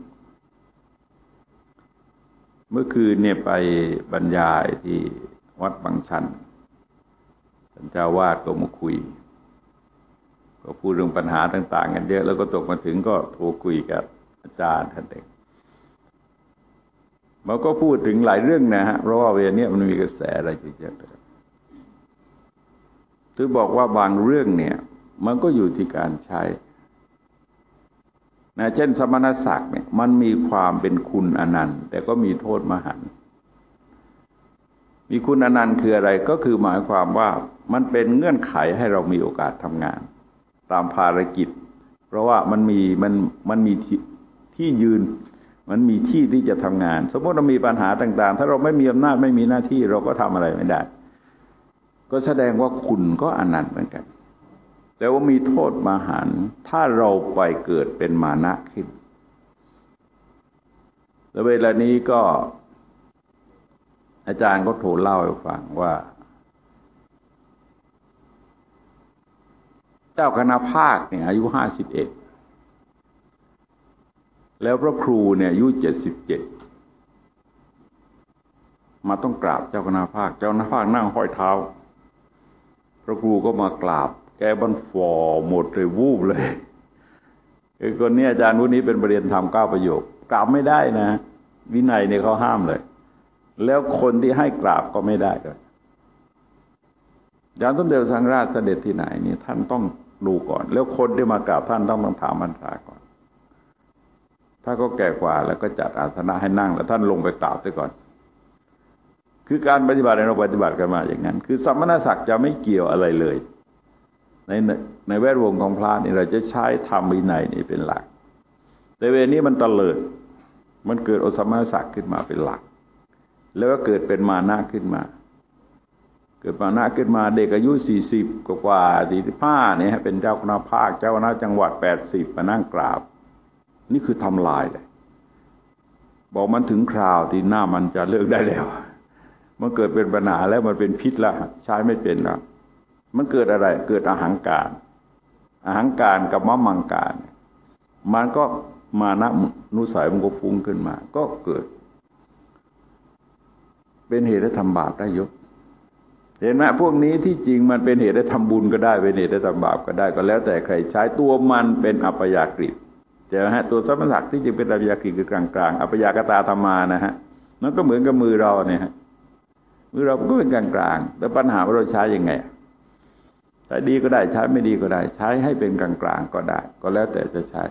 Speaker 1: เมื่อคืนเนี่ยไปบรรยายที่วัดบางชันท่านเจ้าวาดก็มาคุยก็พูดเรื่องปัญหาต่างๆกันเยอะแล้วก็ตกมาถึงก็โทรคุยกับอาจารย์ท่านเองมันก็พูดถึงหลายเรื่องนะฮะเพราะว่าเวลานี้มันมีกระแสอะไรเยอะๆถือบอกว่าบางเรื่องเนี่ยมันก็อยู่ที่การใช้นะเช่นสมณศักดิ์เนี่ยมันมีความเป็นคุณอนันต์แต่ก็มีโทษมหันต์มีคุณอนันต์คืออะไรก็คือหมายความว่ามันเป็นเงื่อนไขให้เรามีโอกาสทำงานตามภารกิจเพราะว่ามันมีมันมันมีที่ยืนมันมีที่ที่จะทำงานสมมติเรามีปัญหาต่างๆถ้าเราไม่มีอำนาจไม่มีหน้าที่เราก็ทำอะไรไม่ได้ก็แสดงว่าคุณก็อนันต์เหมือนกันแต่ว่ามีโทษมหันต์ถ้าเราไปเกิดเป็นมานะขึ้นแล้วเวลานี้ก็อาจารย์ก็โทรเล่าให้ฟังว่าเจ้าคณะภาคเนี่ยอายุห้าสิบเอ็ดแล้วพระครูเนี่ยอายุเจ็ดสิบเจ็ดมาต้องกราบเจ้าคณะภาคเจ้าคณะภาคนั่งห้อยเท้าพระครูก็มากราบแกบันฟอหมดเลยวูบเลยไอ้คนนี้อาจารย์คนนี้เป็นประเรียนธรรมเก้าประโยคกราบไม่ได้นะวินัยเนี่ยเขาห้ามเลยแล้วคนที่ให้กราบก็ไม่ได้ด้วยอย่างสมเด็จพระสังฆราชเสด็จที่ไหนนี่ท่านต้องดูก่อนแล้วคนที่มากราบท่านต้องต้องถามพรรษาก่อนถ้าก็แก่กว่าแล้วก็จัดอาสนะให้นั่งแล้วท่านลงไปกราบซะก่อนคือการปฏิบัติเราปฏิบัติกันมาอย่างนั้นคือสมณศักดิ์จะไม่เกี่ยวอะไรเลยในในแวดวงของพระนี่เราจะใช้ธรรมวินัยนี่เป็นหลักแต่เวลานี้มันเตลิดมันเกิดอสมณศักดิ์ขึ้นมาเป็นหลักแล้วก็เกิดเป็นมานะขึ้นมาเกิดมานะขึ้นมาเด็กอายุสี่สิบกว่าสี่สิบห้าเนี่ยเป็นเจ้าคณะภาคเจ้าคณะจังหวัดแปดสิบมานั่งกราบนี่คือทำลายเลยบอกมันถึงคราวที่หน้ามันจะเลิกได้แล้วมันเกิดเป็นปัญหาแล้วมันเป็นพิษแล้วใช้ไม่เป็นแล้วมันเกิดอะไรเกิดอหังการอหังการกับมะมังการมันก็มานะนุสัยมันก็ฟุ้งขึ้นมาก็เกิดเป็นเหตุให้ทำบาปได้ยกเห็นไหมพวกนี้ที่จริงมันเป็นเหตุให้ทำบุญก็ได้เป็นเหตุให้ทำบาปก็ได้ก็แล้วแต่ใครใช้ตัวมันเป็นอัปยากฤิเจอฮะตัวสมณศักดิ์ที่จริงเป็นอัปยากฤิคือกลางๆอัปยากตาธรรมานะฮะมันก็เหมือนกับมือเราเนี่ยฮะมือเราก็เป็นกลางๆแล้วปัญหาว่าเราใช้ยังไงใช้ดีก็ได้ใช้ไม่ดีก็ได้ใช้ให้เป็นกลางๆก็ได้ก็แล้วแต่จะใช้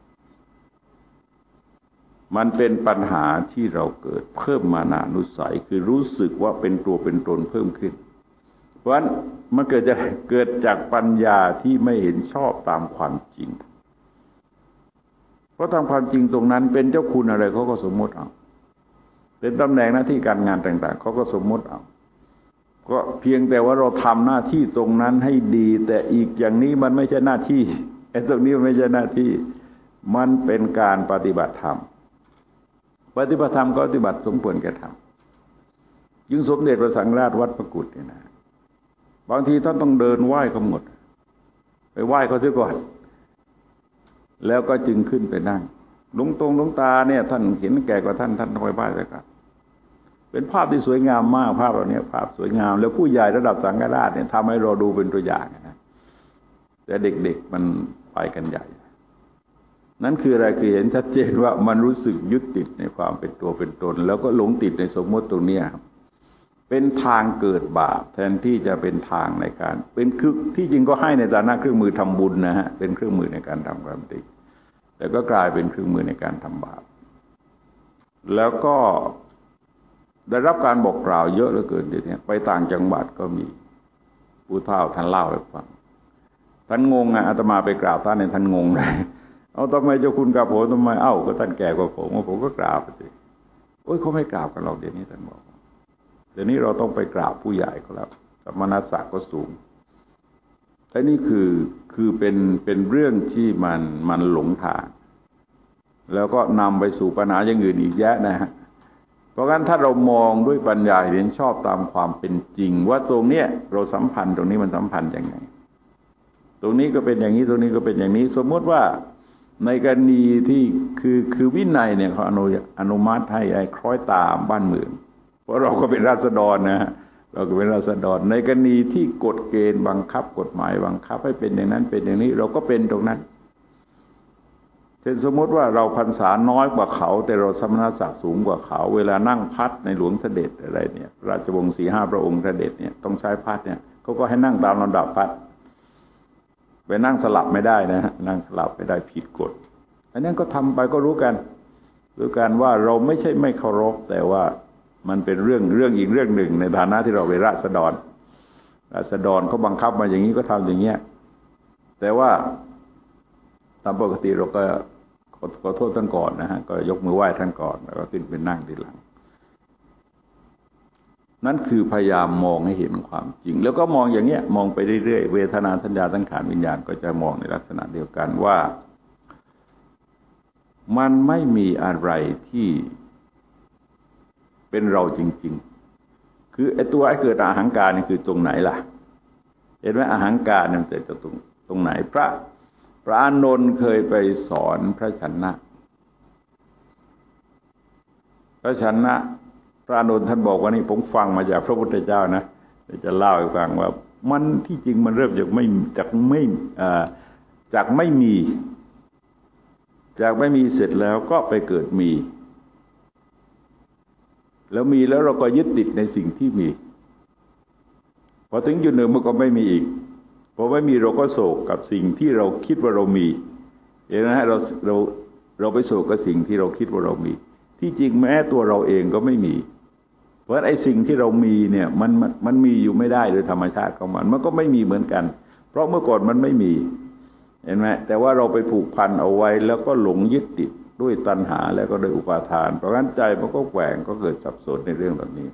Speaker 1: มันเป็นปัญหาที่เราเกิดเพิ่มมานานุสัยคือรู้สึกว่าเป็นตัวเป็นตนเพิ่มขึ้นเพราะฉะนั้นมันเกิดจะเกิดจากปัญญาที่ไม่เห็นชอบตามความจริงเพราะตามความจริงตรงนั้นเป็นเจ้าคุณอะไรเขาก็สมมติเอาเป็นตำแหน่งหน้าที่การงานต่างๆเขาก็สมมติเอาก็เพียงแต่ว่าเราทำหน้าที่ตรงนั้นให้ดีแต่อีกอย่างนี้มันไม่ใช่หน้าที่ไอ้ตรงนี้มันไม่ใช่หน้าที่มันเป็นการปฏิบัติธรรมปฏิบัติธรรมก็ปฏิบัติสมควรแก่ธรรมยิ่งสมเด็จพระสังฆราชวัดพระกุฏเนี่ยนะบางทีท่านต้องเดินไหว้เขาหมดไปไหว้เขาเสียก่อนแล้วก็จึงขึ้นไปนั่งหลวงตรงหลวงตาเนี่ยท่านเห็นแก่กว่าท่านท่านไปไหว้เลยครับเป็นภาพที่สวยงามมากภาพเหล่านี้ภาพสวยงามแล้วผู้ใหญ่ระดับสังฆราชเนี่ยทำให้เราดูเป็นตัวอย่างนะแต่เด็กๆมันไปกันใหญ่นั่นคืออะไรคือเห็นชัดเจนว่ามันรู้สึกยึดติดในความเป็นตัวเป็นตนแล้วก็หลงติดในสมมติตรงนี้เป็นทางเกิดบาปแทนที่จะเป็นทางในการเป็นคือที่จริงก็ให้ในฐานะเครื่องมือทำบุญนะฮะเป็นเครื่องมือในการทำความดีแต่ก็กลายเป็นเครื่องมือในการทำบาปแล้วก็ได้รับการบอกกล่าวเยอะเหลือเกินทีนี้ไปต่างจังหวัดก็มีผู้เฒ่าท่านเล่าให้ฟังท่านงงอ่ะอาตมาไปกราบท่านเนี่ยท่านงงเลยเอาทำไมเจ้าคุณกราบผมทำไมเอ้าก็ท่านแก่กว่าผมผมก็กราบไปสิโอ้ยเขาไม่กราบกันหรอกเดี๋ยวนี้ท่านบอกเดี๋ยวนี้เราต้องไปกราบผู้ใหญ่เขาแล้วสมณศักดิ์ก็สูงแต่นี่คือคือเป็นเป็นเรื่องที่มันมันหลงทางแล้วก็นำไปสู่ปัญหาอย่างอื่นอีกแยะนะฮะเพราะงั้นถ้าเรามองด้วยปัญญาเห็นชอบตามความเป็นจริงว่าตรงเนี้ยเราสัมพันธ์ตรงนี้มันสัมพันธ์ยังไงตรงนี้ก็เป็นอย่างนี้ตรงนี้ก็เป็นอย่างนี้สมมติว่าในกรณีที่คือคือวินัยเนี่ยเขาอนุอนุมัติให้ไอ้คล้อยตามบ้านเมืองเพราะเราก็เป็นราษฎรนะฮะเราก็เป็นราษฎรในกรณีที่กฎเกณฑ์บังคับกฎหมายบังคับให้เป็นอย่างนั้นเป็นอย่างนี้เราก็เป็นตรงนั้นเช่นสมมติว่าเราพรรษาน้อยกว่าเขาแต่เราสมณศักดิ์สูงกว่าเขาเวลานั่งพัดในหลวงเสด็จอะไรเนี่ยราชวงศ์สี่ห้าพระองค์เสด็จเนี่ยต้องใช้พัดเนี่ยเขาก็ให้นั่งตามลำดับพัดไปนั่งสลับไม่ได้นะฮะนั่งสลับไม่ได้ผิดกฎอันนั้นก็ทำไปก็รู้กันรู้กันว่าเราไม่ใช่ไม่เคารพแต่ว่ามันเป็นเรื่องเรื่องอีกเรื่องหนึ่งในฐานะที่เราเป็นราษฎรราษฎรเขาบังคับมาอย่างนี้ก็ทำอย่างเงี้ยแต่ว่าตามปกติเราก็ขอขอโทษท่านก่อนนะฮะก็ยกมือไหว้ท่านก่อนแล้วก็ขึ้นไปนั่งทีหลังนั่นคือพยายามมองให้เห็นความจริงแล้วก็มองอย่างเงี้ยมองไปเรื่อยๆเวทนาสัญญาสังขารวิญญาณก็จะมองในลักษณะเดียวกันว่ามันไม่มีอะไรที่เป็นเราจริงๆคือไอ้ตัวไอ้เกิดอหังการนี่คือตรงไหนล่ะเห็นไหมอหังการมันเกิดจากตรงตรงไหนพระพระอานนท์เคยไปสอนพระชนะพระชนะพระอานนท์ท่านบอกว่านี่ผมฟังมาจากพระพุทธเจ้านะจะเล่าให้ฟังว่ามันที่จริงมันเริ่มจากไม่จากไม่จากไม่มีจากไม่มีเสร็จแล้วก็ไปเกิดมีแล้วมีแล้วเราก็ยึดติดในสิ่งที่มีพอถึงจุดหนึ่งมันก็ไม่มีอีกพอไม่มีเราก็โศกกับสิ่งที่เราคิดว่าเรามีเห็นไหมฮะเราเราเราไปโศกกับสิ่งที่เราคิดว่าเรามีที่จริงแม้ตัวเราเองก็ไม่มีเพราะไอ้สิ่งที่เรามีเนี่ยมันมันมันมีอยู่ไม่ได้โดยธรรมชาติของมันมันก็ไม่มีเหมือนกันเพราะเมื่อก่อนมันไม่มีเห็นไหมแต่ว่าเราไปผูกพันเอาไว้แล้วก็หลงยึดติดด้วยตัณหาแล้วก็ด้วยอุปาทานเพราะงั้นใจมันก็แกว่งก็เกิดสับสนในเรื่องแบบนี้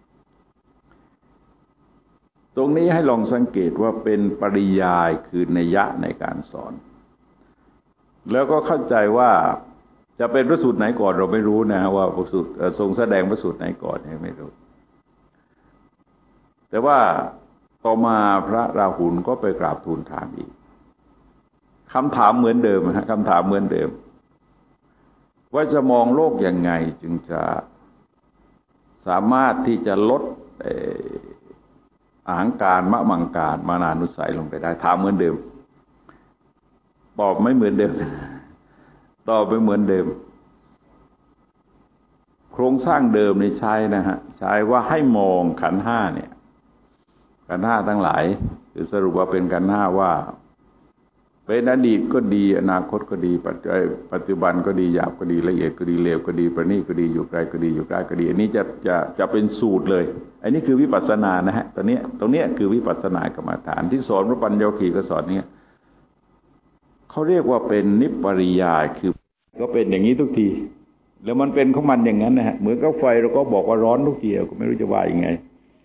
Speaker 1: ตรงนี้ให้ลองสังเกตว่าเป็นปริยายคือนัยยะในการสอนแล้วก็เข้าใจว่าจะเป็นพระสูตรไหนก่อนเราไม่รู้นะว่าพระสูตรทรงแสดงพระสูตรไหนก่อนเนี่ยไม่รู้แต่ว่าต่อมาพระราหุลก็ไปกราบทูลถามอีกคำถามเหมือนเดิมฮะคำถามเหมือนเดิมว่าจะมองโลกยังไงจึงจะสามารถที่จะลดอาหังการมะมังการมานานุสัยลงไปได้ถามเหมือนเดิมตอบไม่เหมือนเดิมตอบไม่เหมือนเดิมโครงสร้างเดิมนี่ใช้นะฮะใช้ว่าให้มองขันธ์ห้าเนี่ยขันธ์ห้าทั้งหลายคือสรุปว่าเป็นขันธ์ห้าว่าเป็นอดีตก็ดีอนาคตก็ดีปัจจุบันก็ดีหยาบก็ดีละเอียดก็ดีเลวก็ดีประณีตก็ดีอยู่ไกลก็ดีอยู่ใกล้ก็ดีอันนี้จะจะจะเป็นสูตรเลยอันนี้คือวิปัสสนานะฮะตอนนี้ตรงนี้คือวิปัสสนากรรมฐานที่สอนพระปัญญวคีก็สอนเนี้ยเขาเรียกว่าเป็นนิปริยายคือก็เป็นอย่างนี้ทุกทีแล้วมันเป็นของมันอย่างนั้นนะฮะเหมือนกับไฟเราก็บอกว่าร้อนทุกทีก็ไม่รู้จะว่ายังไง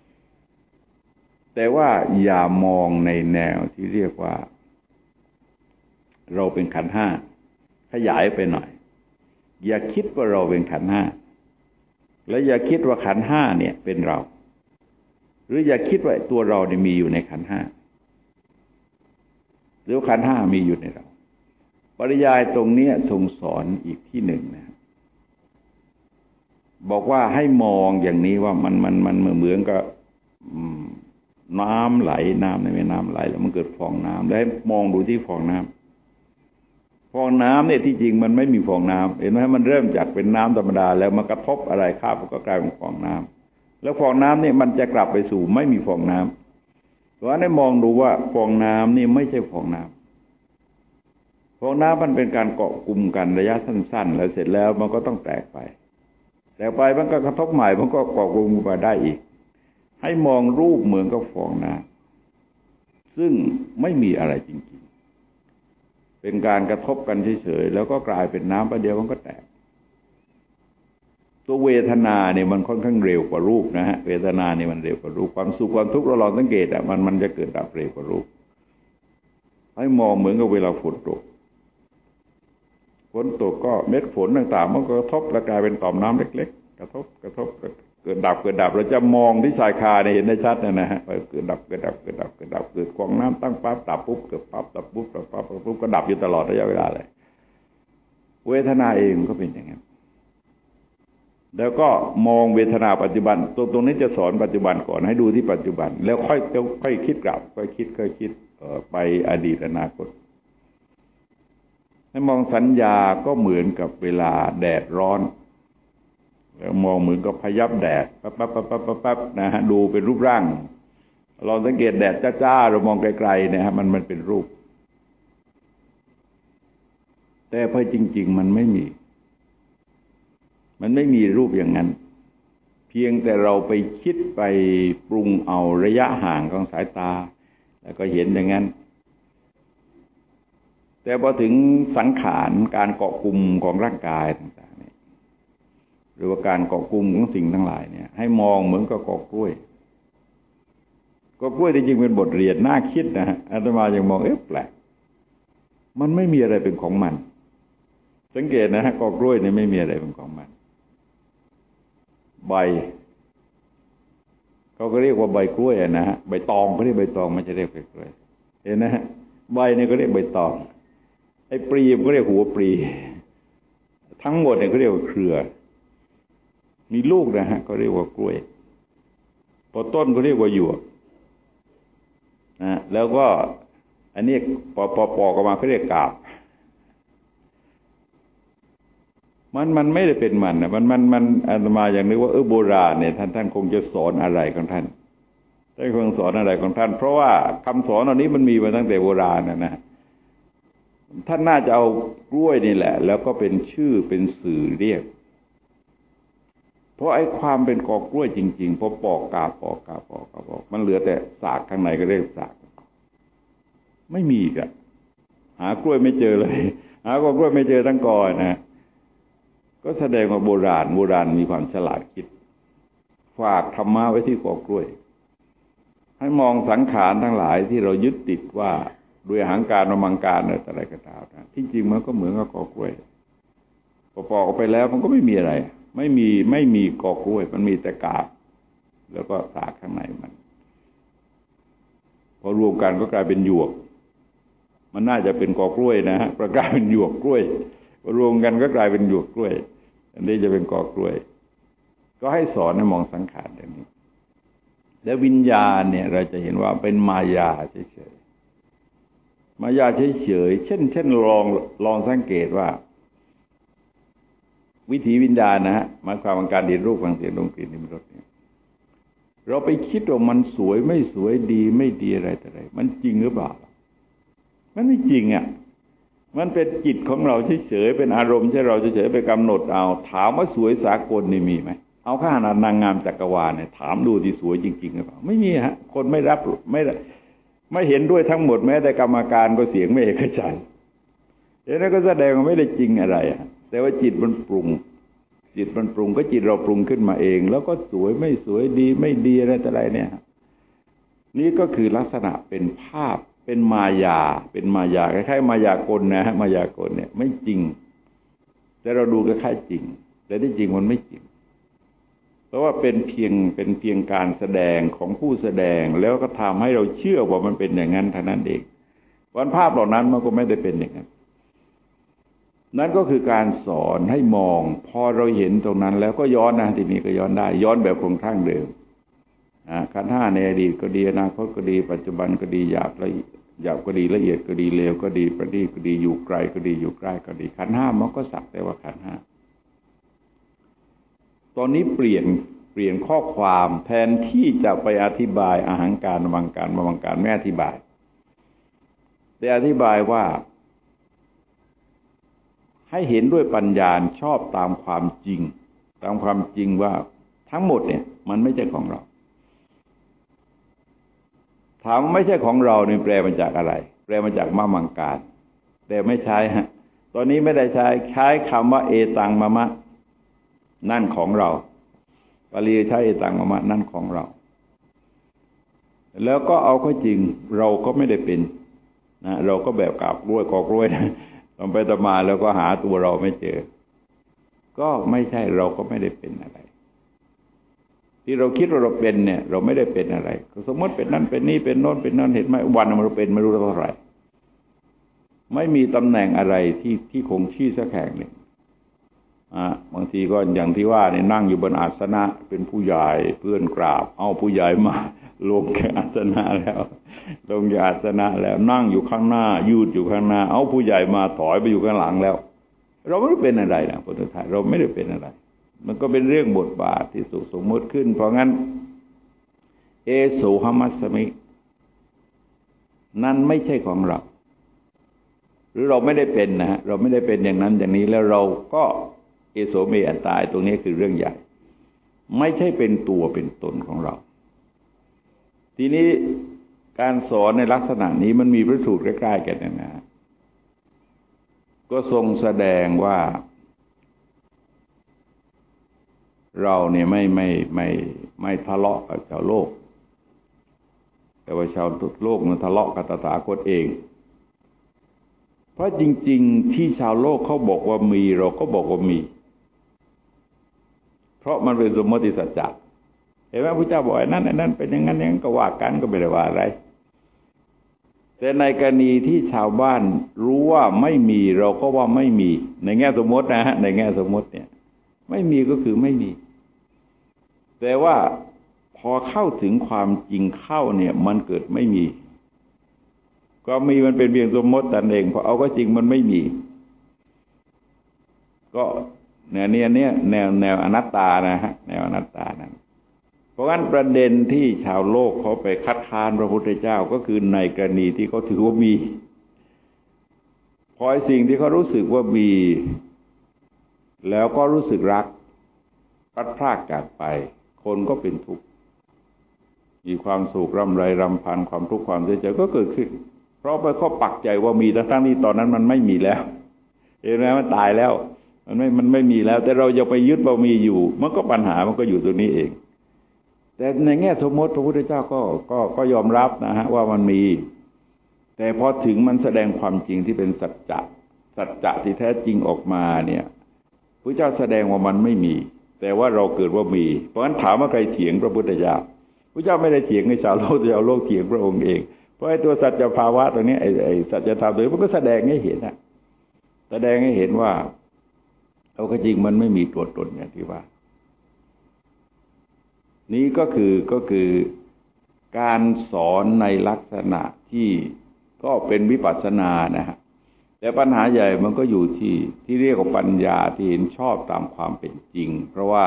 Speaker 1: แต่ว่าอย่ามองในแนวที่เรียกว่าเราเป็นขันธ์ห้าขยายไปหน่อยอย่าคิดว่าเราเป็นขันธ์ห้าและอย่าคิดว่าขันธ์ห้าเนี่ยเป็นเราหรืออย่าคิดว่าตัวเราเนี่ยมีอยู่ในขันธ์ห้าหรือขันธ์ห้ามีอยู่ในเราปริยายตรงนี้ทรงสอนอีกที่หนึ่งนะบอกว่าให้มองอย่างนี้ว่ามันมันมันเหมือนกับน้ำไหลน้ำในแม่น้ำไหลแล้วมันเกิดฟองน้ำแล้วให้มองดูที่ฟองน้ำฟองน้ำเนี่ยที่จริงมันไม่มีฟองน้ำเห็นไหมมันเริ่มจากเป็นน้ำธรรมดาแล้วมากระทบอะไรข้ามันก็กลายเป็นฟองน้ำแล้วฟองน้ำเนี่ยมันจะกลับไปสู่ไม่มีฟองน้ำเพราะฉะนั้นให้มองดูว่าฟองน้ำนี่ไม่ใช่ฟองน้ำฟองน้ำมันเป็นการเกาะกลุ่มกันระยะสั้นๆแล้วเสร็จแล้วมันก็ต้องแตกไปแตกไปมันก็กระทบใหม่มันก็เกาะกลุ่มไปได้อีกให้มองรูปเหมือนกับฟองน้ำซึ่งไม่มีอะไรจริงๆเป็นการกระทบกันเฉยๆแล้วก็กลายเป็นน้ำประเดี๋ยวมันก็แตกตัวเวทนาเนี่ยมันค่อนข้างเร็วกว่ารูปนะฮะเวทนาเนี่ยมันเร็วกว่ารูปความสุขความทุกข์เราลองสังเกตอ่ะมันมันจะเกิดดับเร็วกว่ารูปให้มองเหมือนกับเวลาฝนตกฝนตกก็เม็ดฝนต่างๆมันก็กระทบแล้วกลายเป็นต่อมน้ำเล็กๆกระทบกระทบเกิดดับเกิดดับเราจะมองที่ชายคาเนี่ยเห็นได้ชัดนะฮะเกิดดับเกิดดับเกิดดับเกิดดับเกิดฟองน้ำตั้งปั๊บดับปุ๊บเกิดปั๊บดับปุ๊บดับปั๊บปุ๊บก็ดับอยู่ตลอดระยะเวลาเลยเวทนาเองก็เป็นอย่างนั้นแล้วก็มองเวทนาปัจจุบันตรงตรงนี้จะสอนปัจจุบันก่อนให้ดูที่ปัจจุบันแล้วค่อยค่อยคิดกลับค่อยคิดค่อยคิดไปอดีตอนาคตให้มองสัญญาก็เหมือนกับเวลาแดดร้อนแล้วมองเหมือนกับพยับแดดปั๊บปั๊บปั๊บปั๊บปั๊บนะฮะดูเป็นรูปร่างเราสังเกตแดดจ้าๆเรามองไกลๆเนี่ยฮะมันมันเป็นรูปแต่พอจริงๆมันไม่มีมันไม่มีรูปอย่างนั้นเพียงแต่เราไปคิดไปปรุงเอาระยะห่างของสายตาแล้วก็เห็นอย่างนั้นแต่พอถึงสังขารการเกาะกลุ่มของร่างกายต่างๆเนี่ยหรือว่าการเกาะกลุ่มของสิ่งทั้งหลายเนี่ยให้มองเหมือนกับเกาะกล้วยเกาะกล้วยจริงๆเป็นบทเรียนน่าคิดนะฮะอาตมายังมองเอ๊ะแปลกมันไม่มีอะไรเป็นของมันสังเกตนะฮะเกาะกล้วยเนี่ยไม่มีอะไรเป็นของมันใบเขาก็เรียกว่าใบกล้วยนะฮะใบตองเขาเรียกใบตองไม่ใช่เรียกใบกล้วยเห็นนะฮะใบเนี่ยก็เรียกใบตองไอ้ปลีก็เรียกหัวปลีทั้งหมดเนี่ยเขาเรียกว่าเครือมีลูกนะฮะก็เรียกว่ากล้วยพอต้นก็เรียกว่าหยวกนะแล้วก็อันนี้ปอปอปอกออกมาเขาเรียกกาบมันมันไม่ได้เป็นมันนะมันมันมันอาตมาอย่างนึกว่าเออโบราณเนี่ยท่านท่านคงจะสอนอะไรของท่านท่านคงสอนอะไรของท่านเพราะว่าคำสอนเหล่านี้มันมีมาตั้งแต่โบราณนะนะท่านน่าจะเอากล้วยนี่แหละแล้วก็เป็นชื่อเป็นสื่อเรียกเพราะไอ้ความเป็นกอกล้วยจริงๆพอปอกกาบปอกกาบปอกกาบปอกมันเหลือแต่สากข้างในก็เรียกสากไม่มีอีกอะหากล้วยไม่เจอเลยหากอกล้วยไม่เจอทั้งกอนะก็แสดงว่าโบราณโบราณมีความฉลาดคิดฝากธรรมะไว้ที่กอกล้วยให้มองสังขารทั้งหลายที่เรายึดติดว่าด้วยหังการอมังการอะไรก็ตามนะที่จริงมันก็เหมือนกับกอกล้วยพอปอกออกไปแล้วมันก็ไม่มีอะไรไม่มีไม่มีกอกล้วยมันมีแต่กาบแล้วก็สากข้างในมันพอรวมกันก็กลายเป็นหยวกมันน่าจะเป็นกอกล้วยนะฮะประกลายเป็นหยวกกล้วยพอรวมกันก็กลายเป็นหยวกกล้วยอันนี้จะเป็นกอกล้วยก็ให้สอนให้มองสังขารอย่างนี้และวิญญาณเนี่ยเราจะเห็นว่าเป็นมายาเฉยๆมายาเฉยๆเช่นเช่นลองลองสังเกตว่าวิถีวิญญาณนะฮะหมายความว่าการเห็นรูปฟังเสียงดมกลิ่นลิ้มรสเนี่ยเราไปคิดว่ามันสวยไม่สวยดีไม่ดีอะไรแต่ไรมันจริงหรือเปล่ามันไม่จริงอ่ะมันเป็นจิตของเราเฉยๆเป็นอารมณ์ที่เราเฉยๆไปกำหนดเอาถามว่าสวยสากลนี่มีไหมเอาข้าหนางงามจักรวาลเนี่ยถามดูที่สวยจริงๆหรือเปล่าไม่มีฮะคนไม่รับไม่ไม่เห็นด้วยทั้งหมดแม้แต่กรรมการก็เสียงไม่เอกฉันท์เห็นแล้วก็แสดงว่าไม่ได้จริงอะไรอ่ะแต่ว่าจิตมันปรุงจิตมันปรุงก็จิตเราปรุงขึ้นมาเองแล้วก็สวยไม่สวยดีไม่ดีอะไรแต่ไรเนี่ยนี่ก็คือลักษณะเป็นภาพเป็นมายาเป็นมายาคล้ายๆมายากลนะฮะมายากลเนี่ยไม่จริงแต่เราดูคล้ายๆจริงแต่ที่จริงมันไม่จริงเพราะว่าเป็นเพียงเป็นเพียงการแสดงของผู้แสดงแล้วก็ทำให้เราเชื่อว่ามันเป็นอย่างนั้นเท่านั้นเองวันภาพเหล่านั้นมันก็ไม่ได้เป็นอย่างนั้นนั่นก็คือการสอนให้มองพอเราเห็นตรงนั้นแล้วก็ย้อนนะทีนี้ก็ย้อนได้ย้อนแบบคงทั้งเดิมขันธ์ห้าในอดีตก็ดีอนาคตก็ดีปัจจุบันก็ดีหยาบละหยาบก็ดีละเอียดก็ดีเลวก็ดีประณีตก็ดีอยู่ไกลก็ดีอยู่ใกล้ก็ดีขันธ์ห้ามันก็สักแต่ว่าขันธ์ห้าตอนนี้เปลี่ยนเปลี่ยนข้อความแทนที่จะไปอธิบายอาหังการอมังการอมังการไม่อธิบายแต่อธิบายว่าให้เห็นด้วยปัญญาชอบตามความจริงตามความจริงว่าทั้งหมดเนี่ยมันไม่ใช่ของเราถามว่าไม่ใช่ของเราเนี่ยแปลมาจากอะไรแปลมาจากมะมังการแต่ไม่ใช้ฮะตอนนี้ไม่ได้ใช้ใช้คำว่าเอตังมะมะนั่นของเราปาลีใช้เอตังมะมะนั่นของเราแล้วก็เอาเข้าจริงเราก็ไม่ได้เป็นนะเราก็แบบกาบกล้วยกอกล้วยนะลองไปตมาแล้วก็หาตัวเราไม่เจอก็ไม่ใช่เราก็ไม่ได้เป็นอะไรที่เราคิดว่าเราเป็นเนี่ยเราไม่ได้เป็นอะไรสมมติเป็นนั่นเป็นนี่เป็นโน้นเป็นนั่นเห็นไหมวันมันเราเป็นไม่รู้เท่าไหร่ไม่มีตำแหน่งอะไรที่ที่คงที่สักแห่งหนึ่งอ่าบางทีก็อย่างที่ว่าเนี่ยนั่งอยู่บนอาสนะเป็นผู้ใหญ่เพื่อนกราบเอาผู้ใหญ่มาลงจากอาสนะแล้วลงจากอาสนะแล้วนั่งอยู่ข้างหน้ายืดอยู่ข้างหน้าเอาผู้ใหญ่มาถอยไปอยู่ข้างหลังแล้วเราไม่ได้เป็นอะไรนะคนไทยเราไม่ได้เป็นอะไรมันก็เป็นเรื่องบทบาทที่สุสมมติขึ้นเพราะงั้นเอโสหมัสสมินั่นไม่ใช่ของเราหรือเราไม่ได้เป็นนะฮะเราไม่ได้เป็นอย่างนั้นอย่างนี้แล้วเราก็เอโสเมอัตตาตรงนี้คือเรื่องใหญ่ไม่ใช่เป็นตัวเป็นตนของเราทีนี้การสอนในลักษณะนี้มันมีพระสูตรใกล้ๆกันนะฮะก็ทรงแสดงว่าเราเนี่ยไม่ไม่ไม่ไม่ทะเลาะกับชาวโลกแต่ว่าชาวโลกมันทะเลาะกับตถาคตเองเพราะจริงๆที่ชาวโลกเขาบอกว่ามีเราก็บอกว่ามีเพราะมันเป็นสมมติสัจจะเห็นไหมพระเจ้าบอกไอ้นั่นไอ้นั่นเป็นอย่างนั้นอย่างนั้นก็ว่ากันก็ไม่ได้ว่าอะไรแต่ในกรณีที่ชาวบ้านรู้ว่าไม่มีเราก็ว่าไม่มีในแง่สมมตินะฮะในแง่สมมติเนี่ยไม่มีก็คือไม่มีแต่ว่าพอเข้าถึงความจริงเข้าเนี่ยมันเกิดไม่มีก็มีมันเป็นเพียงสมมติแต่เองพอเอาก็จริงมันไม่มีก็แนวเนี้ยเนี่ยแนวแนวอนัตตานะฮะแนวอนัตตานั้นเพราะงั้นประเด็นที่ชาวโลกเขาไปคัดค้านพระพุทธเจ้าก็คือในกรณีที่เขาถือว่ามีพอสิ่งที่เขารู้สึกว่ามีแล้วก็รู้สึกรักพัดพรากจากไปคนก็เป็นทุกข์มีความสุขร่ำไรรำพันความทุกข์ความเสียใจก็เกิดขึ้นเพราะไปเขาปักใจว่ามีทั้งที่ตอนนั้นมันไม่มีแล้วเห็นไหมมันตายแล้วมันไม่มันไม่มีแล้วแต่เราจะไปยึดว่ามีอยู่มันก็ปัญหามันก็อยู่ตรงนี้เองแต่ในแง่สมมติพระพุทธเจ้าก็ก็ก็ยอมรับนะฮะว่ามันมีแต่พอถึงมันแสดงความจริงที่เป็นสัจจะสัจจะที่แท้จริงออกมาเนี่ยพระเจ้าแสดงว่ามันไม่มีแต่ว่าเราเกิดว่ามีเพราะฉะนั้นถามว่าใครเถียงพระพุทธเจ้าพระเจ้าไม่ได้เถียงในชาวโลกชาวโลกเถียงพระองค์เองเพราะไอ้ตัวสัจภาวะตรงนี้ไอ้ไอ้สัจธรรมตัวนี้มันก็แสดงให้เห็นนะแสดงให้เห็นว่าเอาก็จริงมันไม่มีตัวตนอย่างที่ว่านี้ก็คือก็คือการสอนในลักษณะที่ก็เป็นวิปัสสนานะฮะแต่ปัญหาใหญ่มันก็อยู่ที่ที่เรียกว่าปัญญาที่เห็นชอบตามความเป็นจริงเพราะว่า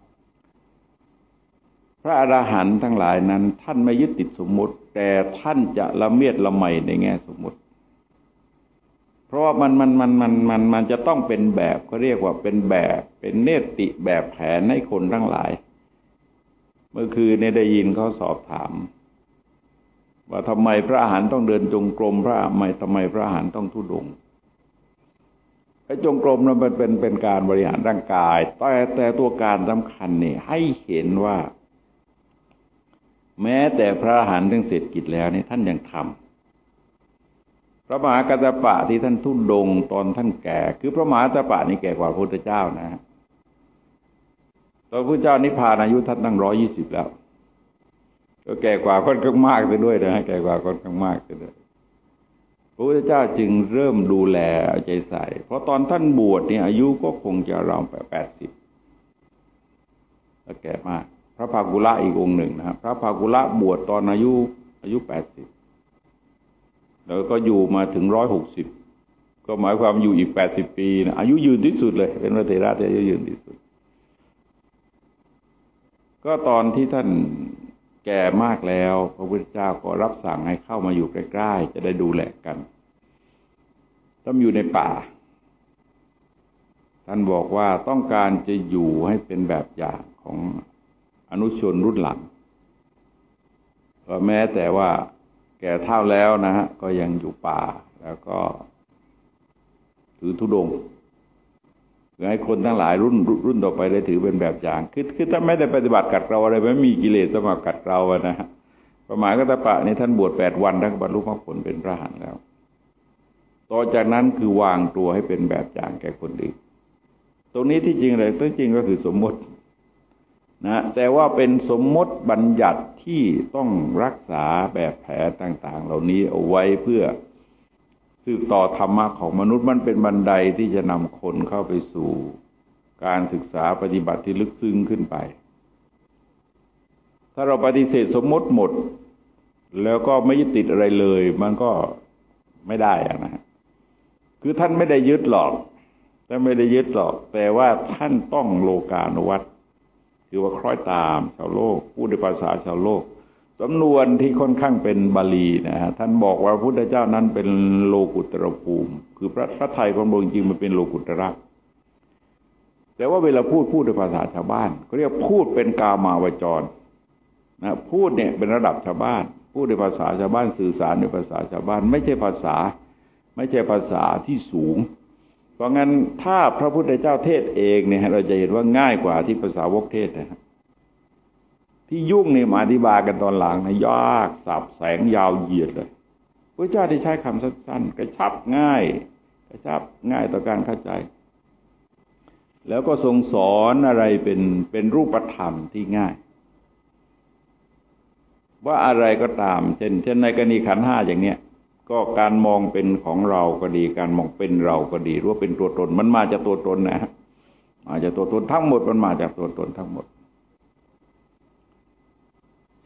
Speaker 1: พระอรหันต์ทั้งหลายนั้นท่านไม่ยึดติดสมมุติแต่ท่านจะละเมียดละไมในแง่สมมุติเพราะว่ามันมันมันมันมันมันจะต้องเป็นแบบเขาเรียกว่าเป็นแบบเป็นเนติแบบแผนให้คนทั้งหลายเมื่อคืนเนี่ยได้ยินเขาสอบถามว่าทำไมพระอรหันต์ต้องเดินจงกรมพระไม่ทำไมพระอรหันต์ต้องธุดงค์ไอ้จงกรมนั้นมันเป็นเป็นการบริหารร่างกายแต่แต่ตัวการสำคัญเนี่ยให้เห็นว่าแม้แต่พระอรหันต์ถึงเสร็จกิจแล้วเนี่ยท่านยังทำพระมหากัสสปะที่ท่านธุดงค์ตอนท่านแก่คือพระมหากัสสปะนี่แก่กว่าพระพุทธเจ้านะตอนพระพุทธเจ้านิพพานอายุท่านตั้งร้อยยี่สิบแล้วก็แก่กว่าค่อนข้างมากไปด้วยนะแก่กว่าค่อนข้างมากไปด้วยพระพุทธเจ้าจึงเริ่มดูแลเอาใจใส่เพราะตอนท่านบวชเนี่ยอายุก็คงจะราวแปดสิบแล้วแก่มากพระภากุละอีกองค์หนึ่งนะครับพระภากุละบวชตอนอายุอายุแปดสิบแล้วก็อยู่มาถึงร้อยหกสิบก็หมายความอยู่อีกแปดสิบปีนะอายุยืนที่สุดเลยเป็นพระเถระที่อายุยืนที่สุดก็ตอนที่ท่านแก่มากแล้วพระพุทธเจ้าก็รับสั่งให้เข้ามาอยู่ใกล้ๆจะได้ดูแลกันต้องอยู่ในป่าท่านบอกว่าต้องการจะอยู่ให้เป็นแบบอย่างของอนุชนรุ่นหลังก็แม้แต่ว่าแก่เฒ่าแล้วนะฮะก็ยังอยู่ป่าแล้วก็ถือธุดงค์เพื่อให้คนทั้งหลายรุ่นรุ่นต่อไปได้ถือเป็นแบบอย่างคือคือถ้าไม่ได้ปฏิบัติกัดเราอะไรไม่มีกิเลสสมัครกัดเราอะนะฮะพระมหากัสสปะนี่ท่านบวชแปดวันท่านบรรลุมรรคผลเป็นพระอรหันต์แล้วต่อจากนั้นคือวางตัวให้เป็นแบบอย่างแก่คนอื่นตรงนี้ที่จริงเลยตัวจริงก็คือสมมตินะแต่ว่าเป็นสมมติบัญญัติที่ต้องรักษาแบบแผนต่างๆเหล่านี้เอาไว้เพื่อสืบต่อธรรมะของมนุษย์มันเป็นบันไดที่จะนำคนเข้าไปสู่การศึกษาปฏิบัติที่ลึกซึ้งขึ้นไปถ้าเราปฏิเสธสมมติหมดแล้วก็ไม่ยึดติดอะไรเลยมันก็ไม่ได้อะนะคือท่านไม่ได้ยึดหรอกท่านไม่ได้ยึดหรอกแต่ว่าท่านต้องโลกานุวัตคือว่าคล้อยตามชาวโลกพูดในภาษาชาวโลกสำนวนที่ค่อนข้างเป็นบาลีนะฮะท่านบอกว่าพระพุทธเจ้านั้นเป็นโลกุตตรภูมิคือพระพระทัยของพระองค์จริงมันเป็นโลกุตระแต่ว่าเวลาพูดพูดในภาษาชาวบ้านเขาเรียกพูดเป็นกามาวจรนะพูดเนี่ยเป็นระดับชาวบ้านพูดในภาษาชาวบ้านสื่อสารในภาษาชาวบ้านไม่ใช่ภาษาไม่ใช่ภาษาที่สูงเพราะงั้นถ้าพระพุทธเจ้าเทศเองเนี่ยเราจะเห็นว่าง่ายกว่าที่ภาษาวกเทศนะครับที่ยุ่งเนี่ยมาอธิบายกันตอนหลังนะยากสับแสงยาวเหยียดเลยพระเจ้าได้ใช้คำสั้นๆกระชับง่ายกระชับง่ายต่อการเข้าใจแล้วก็ทรงสอนอะไรเป็นเป็นรูปธรรมที่ง่ายว่าอะไรก็ตามเช่นเช่นในกรณีขันธ์ห้าอย่างเนี้ยก็การมองเป็นของเราก็ดีการมองเป็นเราก็ดีรู้ว่าเป็นตัวตนมันมาจากตัวตนนะฮะมาจากตัวตนทั้งหมดมันมาจากตัวตนทั้งหมด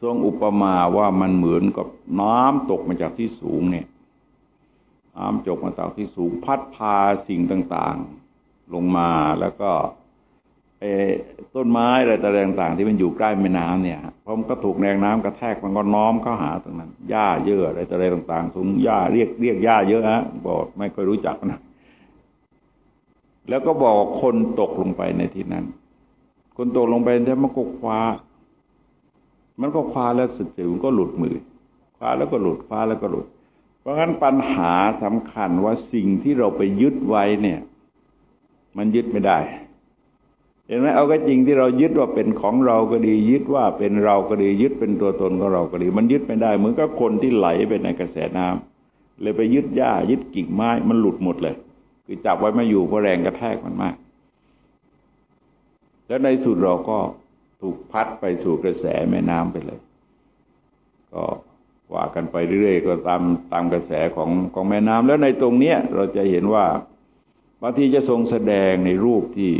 Speaker 1: ทรงอุปมาว่ามันเหมือนกับน้ำตกมาจากที่สูงเนี่ยน้ำตกมาจากที่สูงพัดพาสิ่งต่างๆลงมาแล้วก็ไอ้ต้นไม้อะไรต่างๆที่มันอยู่ใกล้แม่น้ำเนี่ยพอมันก็ถูกแรงน้ำกระแทกมันก็น้อมเข้าหาตรงนั้นหญ้าเยอะอะไรต่างๆสูงหญ้าเรียกเรียกหญ้าเยอะฮะบอกไม่ค่อยรู้จักนะแล้วก็บอกคนตกลงไปในที่นั้นคนตกลงไปแล้วมันก็คว้ามันก็คว้าแล้วสุดท้ายมันก็หลุดมือคว้าแล้วก็หลุดคว้าแล้วก็หลุดเพราะงั้นปัญหาสำคัญว่าสิ่งที่เราไปยึดไว้เนี่ยมันยึดไม่ได้เห็นไหมเอาก็จริงที่เรายึดว่าเป็นของเราก็ดียึดว่าเป็นเราก็ดียึดเป็นตัวตนของเราก็ดีมันยึดไม่ได้เหมือนกับคนที่ไหลไปในกระแสน้ำเลยไปยึดหญ้ายึดกิ่งไม้มันหลุดหมดเลยคือจับไว้ไม่อยู่เพราะแรงกระแทกมันมากแล้วในสุดเราก็ถูกพัดไปสู่กระแสแม่น้ำไปเลยก็ว่ากันไปเรื่อยๆก็ตามตามกระแสของของแม่น้ำแล้วในตรงเนี้ยเราจะเห็นว่าบางทีจะทรงแสดงในรูปที่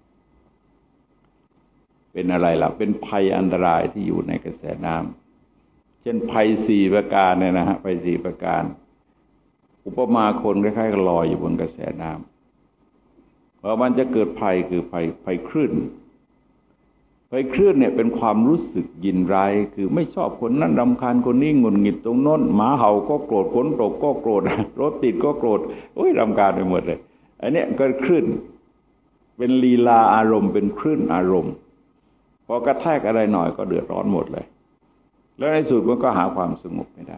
Speaker 1: เป็นอะไรล่ะเป็นภัยอันตรายที่อยู่ในกระแสน้ำเช่นภัยสี่ประการเนี่ยนะฮะภัยสี่ประการอุปมาคนคล้ายๆกับลอยอยู่บนกระแสน้ำเพราะมันจะเกิดภัยคือภัยภัยคลื่นภัยคลื่นเนี่ยเป็นความรู้สึกยินร้ายคือไม่ชอบคนนั้นรำคาญคนนี้หงุดหงิดตรงโน้นหมาเห่าก็โกรธฝนตกก็โกรธรถติดก็โกรธโอ้ยรำคาญไปหมดเลยอันนี้ก็คลื่นเป็นลีลาอารมณ์เป็นคลื่นอารมณ์พอกระแทกอะไรหน่อยก็เดือดร้อนหมดเลยแล้วในสุดมันก็หาความสงบไม่ได้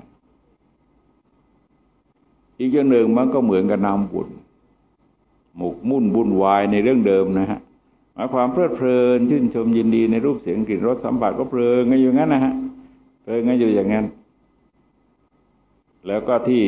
Speaker 1: อีกอย่างหนึ่งมันก็เหมือนกับน้ำบุญหมกมุ่นบุญวายในเรื่องเดิมนะฮะหมายความเพลิดเพลินชื่นชมยินดีในรูปเสียงกลิ่นรสสัมผัสก็เพลินกันอยู่งั้นนะฮะเพลินกันอยู่อย่างนั้นแล้วก็ที่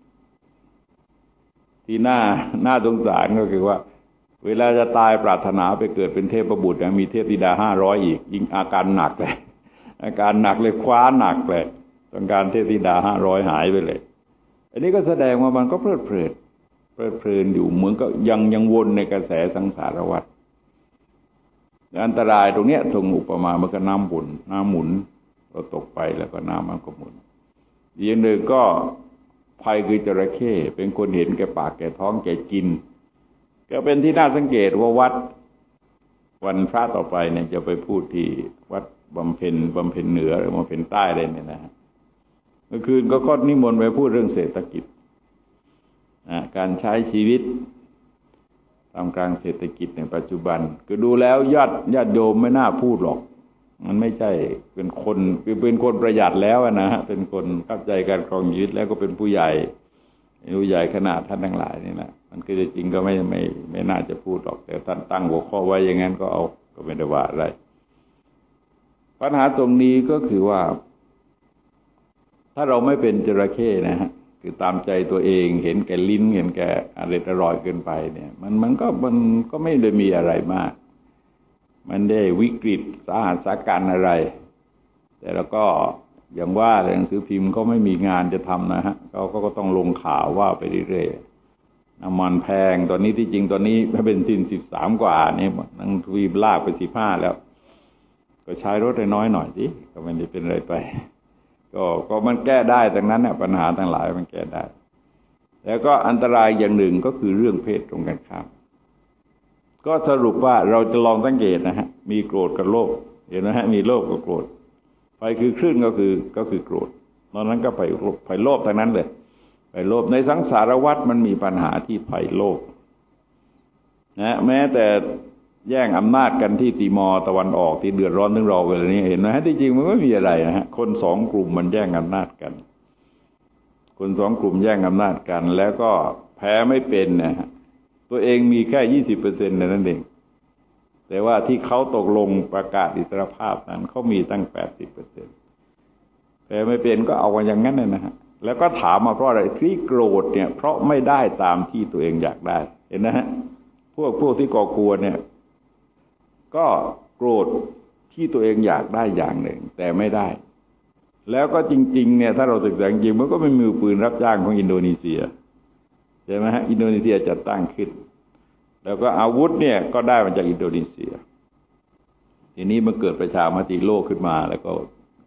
Speaker 1: ที่น่าน่าสงสารก็คือว่าเวลาจะตายปรารถนาไปเกิดเป็นเทพบุตรมีเทพธิดาห้าร้อยอีกยิ่งอาการหนักเลยอาการหนักเลยคว้าหนักเลยต้องการเทพธิดาห้าร้อยหายไปเลยอันนี้ก็แสดงว่ามันก็เพลิดเพลินเพลิดเพลินอยู่เหมือนก็ยังยังวนในกระแสสังสารวัฏอันตรายตรงเนี้ยทรงอุปมาเหมือนกับน้ำบุญน้ำหมุนเราตกไปแล้วก็น้ำมันก็หมุนอีกหนึ่งก็ภัยคือจระเข้เป็นคนเห็นแก่ปากแก่ท้องแก่กินก็เป็นที่น่าสังเกตว่าวัดวันพระต่อไปเนี่ยจะไปพูดที่วัดบำเพ็ญบำเพ็ญเหนือหรือบำเพ็ญใต้อะไรเนี่ยนะฮะเมื่อคืนก็ก็นิมนต์ไปพูดเรื่องเศรษฐกิจการใช้ชีวิตตามกลางเศรษฐกิจในปัจจุบันคือดูแล้วญาติญาติโยมไม่น่าพูดหรอกมันไม่ใช่เป็นคนคือเป็นคนประหยัดแล้วนะฮะเป็นคนเข้าใจการครองชีวิตแล้วก็เป็นผู้ใหญ่ผู้ใหญ่ขนาดท่านทั้งหลายนี่แหละมันคือจริงก็ไม่ไม่ไม่น่าจะพูดหรอกแต่ท่านตั้งหัวข้อไว้อย่างนั้นก็เอาก็ไม่ได้ว่าอะไรปัญหาตรงนี้ก็คือว่าถ้าเราไม่เป็นจระเข้นะฮะคือตามใจตัวเองเห็นแก่ลิ้นเห็นแก่อร่อยอร่อยเกินไปเนี่ยมันมันก็มันก็ไม่ได้มีอะไรมากมันได้วิกฤตสาหัสสากันอะไรแต่แล้วก็อย่างว่าหนังสือพิมพ์ก็ไม่มีงานจะทำนะฮะเขาก็ต้องลงข่าวว่าไปเรื่อยๆน้ำมันแพงตอนนี้ที่จริงตอนนี้เบนซินสิบสามกว่านี่นั่งทวีลากไปสิบห้าแล้วก็ใช้รถน้อยหน่อยสิก็ไม่ได้เป็นอะไรไปก็ก็มันแก้ได้ดังนั้นเนี่ยปัญหาทั้งหลายมันแก้ได้แล้วก็อันตรายอย่างหนึ่งก็คือเรื่องเพศตรงกันข้ามก็สรุปว่าเราจะลองสังเกตนะฮะมีโกรธกับโลภเห็นไหมฮะมีโลภกับโกรธไฟคือคลื่นก็คือก็คือโกรธตอนนั้นก็ไฟไฟโลภทั้งนั้นเลยไฟโลภในสังสารวัฏมันมีปัญหาที่ไฟโลภนะแม้แต่แย่งอำนาจกันที่ติมอร์ตะวันออกที่เดือดร้อนถึงเราเวลานี้เห็นไหมฮะที่จริงมันไม่มีอะไรนะฮะคนสองกลุ่มมันแย่งอำนาจกันคนสองกลุ่มแย่งอำนาจกันแล้วก็แพ้ไม่เป็นนะฮะตัวเองมีแค่ยี่สิบเปอร์เซ็นต์นั่นเองแต่ว่าที่เขาตกลงประกาศอิสรภาพนั้นเขามีตั้งแปดสิบเปอร์เซ็นต์แพ้ไม่เป็นก็เอากันอย่างนั้นนะฮะแล้วก็ถามมาเพราะอะไรที่โกรธเนี่ยเพราะไม่ได้ตามที่ตัวเองอยากได้เห็นนะฮะพวกพวกที่ก่อกวนเนี่ยก็โกรธที่ตัวเองอยากได้อย่างหนึ่งแต่ไม่ได้แล้วก็จริงๆเนี่ยถ้าเราศึกษาจริงมันก็เป็นมือปืนรับจ้างของอินโดนีเซียใช่ไหมฮะอินโดนีเซียจัดตั้งขึ้นแล้วก็อาวุธเนี่ยก็ได้มาจากอินโดนีเซียทีนี้มันเกิดประชามติโลกขึ้นมาแล้วก็ก็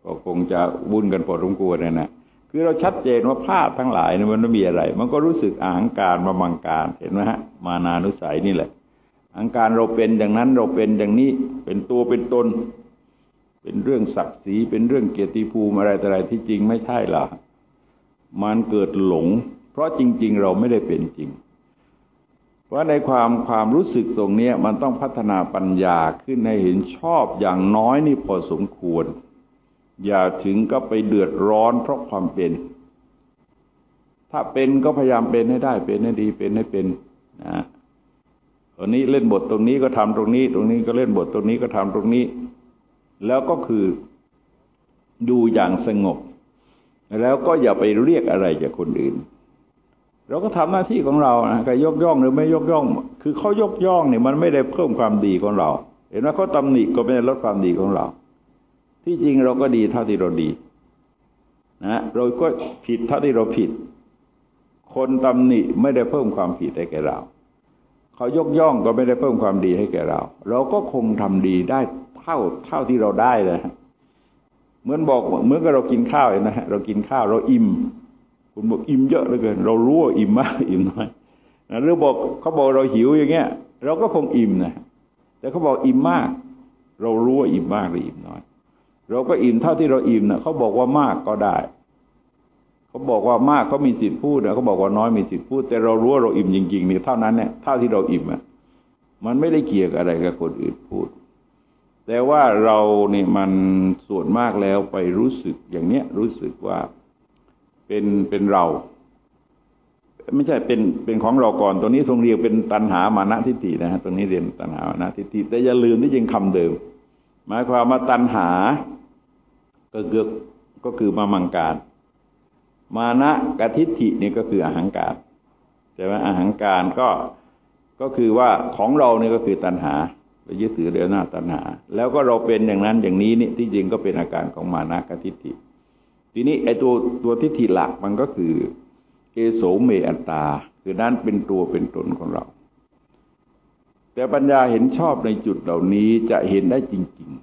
Speaker 1: ก็คงจะวุ่นกันพอสมควรนะนะคือเราชัดเจนว่าภาพทั้งหลายเนี่ยมันไม่มีอะไรมันก็รู้สึกอหังการมามังการเห็นไหมฮะมานานุสัยนี่แหละอหังการเราเป็นอย่างนั้นเราเป็นอย่างนี้เป็นตัวเป็นตนเป็นเรื่องศักดิ์ศรีเป็นเรื่องเกียรติภูมิอะไรต่ออะไรที่จริงไม่ใช่ล่ะมันเกิดหลงเพราะจริงๆเราไม่ได้เป็นจริงเพราะในความความรู้สึกตรงนี้มันต้องพัฒนาปัญญาขึ้นให้เห็นชอบอย่างน้อยนี่พอสมควรอย่าถึงก็ไปเดือดร้อนเพราะความเป็นถ้าเป็นก็พยายามเป็นให้ได้เป็นให้ดีเป็นให้เป็นนะตอนนี้เล่นบทตรงนี้ก็ทำตรงนี้ตรงนี้ก็เล่นบทตรงนี้ก็ทำตรงนี้แล้วก็คือดูอย่างสงบแล้วก็อย่าไปเรียกอะไรจากคนอื่นเราก็ทำหน้าที่ของเรานะใครยกย่องหรือไม่ยกย่องคือเขายกย่องเนี่ยมันไม่ได้เพิ่มความดีของเราเห็นว่าเขาตำหนิก็ไม่ได้ลดความดีของเราที่จริงเราก็ดีเท่าที่เราดีนะเราก็ผิดเท่าที่เราผิดคนตำหนิไม่ได้เพิ่มความผิดให้แก่เราเขายกย่องก็ไม่ได้เพิ่มความดีให้แก่เราเราก็คงทำดีได้เท่าเท่าที่เราได้เลยเหมือนบอกเหมือนกับเรากินข้าวนะฮะเรากินข้าวเราอิ่มคุณบอกอิ่มเยอะเหลือเกินเรารู้ว่าอิ่มมากอิ่มน้อยนะหรือบอกเขาบอกเราหิวอย่างเงี้ยเราก็คงอิ่มนะแต่เขาบอกอิ่มมากเรารู้ว่าอิ่มมากหรืออิ่มน้อยเราก็อิ่มเท่าที่เราอิ่มนะเขาบอกว่ามากก็ได้เขาบอกว่ามากเขามีสิทธิ์พูดนะเขาบอกว่าน้อยมีสิทธิ์พูดแต่เรารู้ว่าเราอิ่มจริงๆนี่เท่านั้นเนี่ยเท่าที่เราอิ่มอ่ะมันไม่ได้เกี่ยวกับอะไรกับคนอื่นพูดแต่ว่าเราเนี่ยมันส่วนมากแล้วไปรู้สึกอย่างเนี้ยรู้สึกว่าเป็นเป็นเราไม่ใช่เป็นเป็นของเราก่อนตรงนี้ทรงเรียกเป็นตัณหามานะทิฏฐินะฮะตรงนี้เรียนตัณหามานะทิฏฐิแต่อย่าลืมที่จริงคำเดิมหมายความว่าตัณหาก็คือก็คือมามังการมานะกับทิฏฐินี่ก็คืออหังการใช่ไหมอหังการก็ก็คือว่าของเรานี่ก็คือตัณหาไปยึดถือเดียวหน้าตัณหาแล้วก็เราเป็นอย่างนั้นอย่างนี้นี่ที่จริงก็เป็นอาการของมานะกับทิฏฐิทีนี้ไอ้ตัวตัวทิฏฐิหลักมันก็คือเอโสเมอัตตาคือนั้นเป็นตัวเป็นตนของเราแต่ปัญญาเห็นชอบในจุดเหล่านี้จะเห็นได้จริง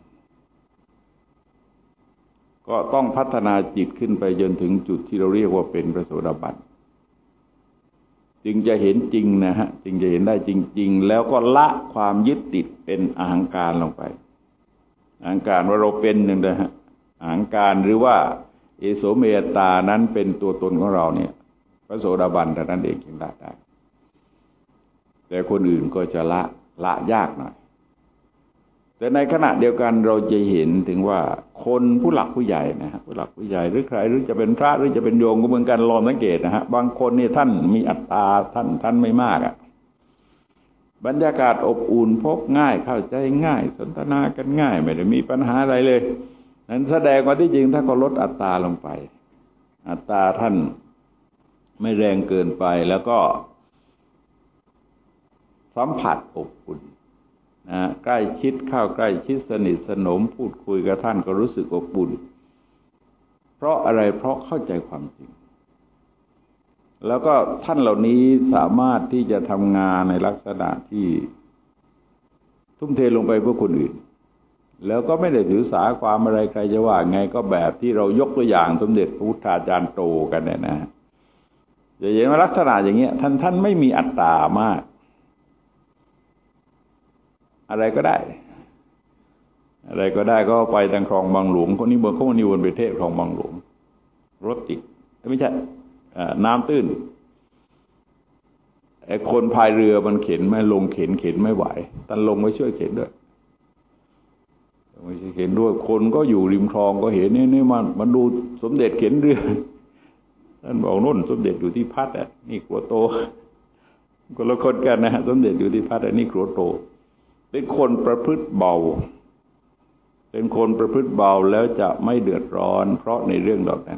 Speaker 1: ๆก็ต้องพัฒนาจิตขึ้นไปจนถึงจุดที่เราเรียกว่าเป็นพระโสดาบันจึงจะเห็นจริงนะฮะจึงจะเห็นได้จริงๆแล้วก็ละความยึดติดเป็นอหังการลงไปอหังการว่าเราเป็นหนึ่งนะฮะอหังการหรือว่าเอโสเมตตานั้นเป็นตัวตนของเราเนี่ยพระโสดาบันแต่นั้นเองจึงละได้แต่คนอื่นก็จะละละยากหน่อยแต่ในขณะเดียวกันเราจะเห็นถึงว่าคนผู้หลักผู้ใหญ่นะฮะผู้หลักผู้ใหญ่หรือใครหรือจะเป็นพระหรือจะเป็นโยมก็เหมือนกันลองสังเกตนะฮะบางคนนี่ท่านมีอัตตาท่านท่านไม่มากอ่ะบรรยากาศอบอุ่นพบง่ายเข้าใจง่ายสนทนากันง่ายไม่ได้มีปัญหาอะไรเลยนั้นแสดงว่าที่จริงถ้าก็ลดอัตตาลงไปอัตตาท่านไม่แรงเกินไปแล้วก็สัมผัสอบอุ่นนะใกล้ชิดเข้าใกล้ชิดสนิทสนมพูดคุยกับท่านก็รู้สึกอบอุ่นเพราะอะไรเพราะเข้าใจความจริงแล้วก็ท่านเหล่านี้สามารถที่จะทำงานในลักษณะที่ทุ่มเทลงไปเพื่อคนอื่นแล้วก็ไม่ได้ถือสาความอะไรใครจะว่าไงก็แบบที่เรายกตัวอย่างสมเด็จพระพุทธาจารย์โตกันเนี่ยนะจะเห็นว่าลักษณะอย่างเงี้ยท่านท่านไม่มีอัตตามากอะไรก็ได้อะไรก็ได้ก็ไปทางคลองบางหลวงคนนี้บนเขานิวนไปเทศคลองบางหลวงรถติดไม่ใช่น้ำตื้นไอ้คนพายเรือมันเข็นไม่ลงเข็นเข็นไม่ไหวท่านลงไปช่วยเข็นด้วยไม่ใช่เข็นด้วยคนก็อยู่ริมคลองก็เห็นนี่นี่มันมันดูสมเด็จเข็นเรือท่านบอกนู่นสมเด็จอยู่ที่พัดอ่ะนี่กลัวโตคนละคนกันนะฮะสมเด็จอยู่ที่พัดอ่ะนี่กลัวโตเป็นคนประพฤติเบาเป็นคนประพฤติเบาแล้วจะไม่เดือดร้อนเพราะในเรื่องเหล่านั้น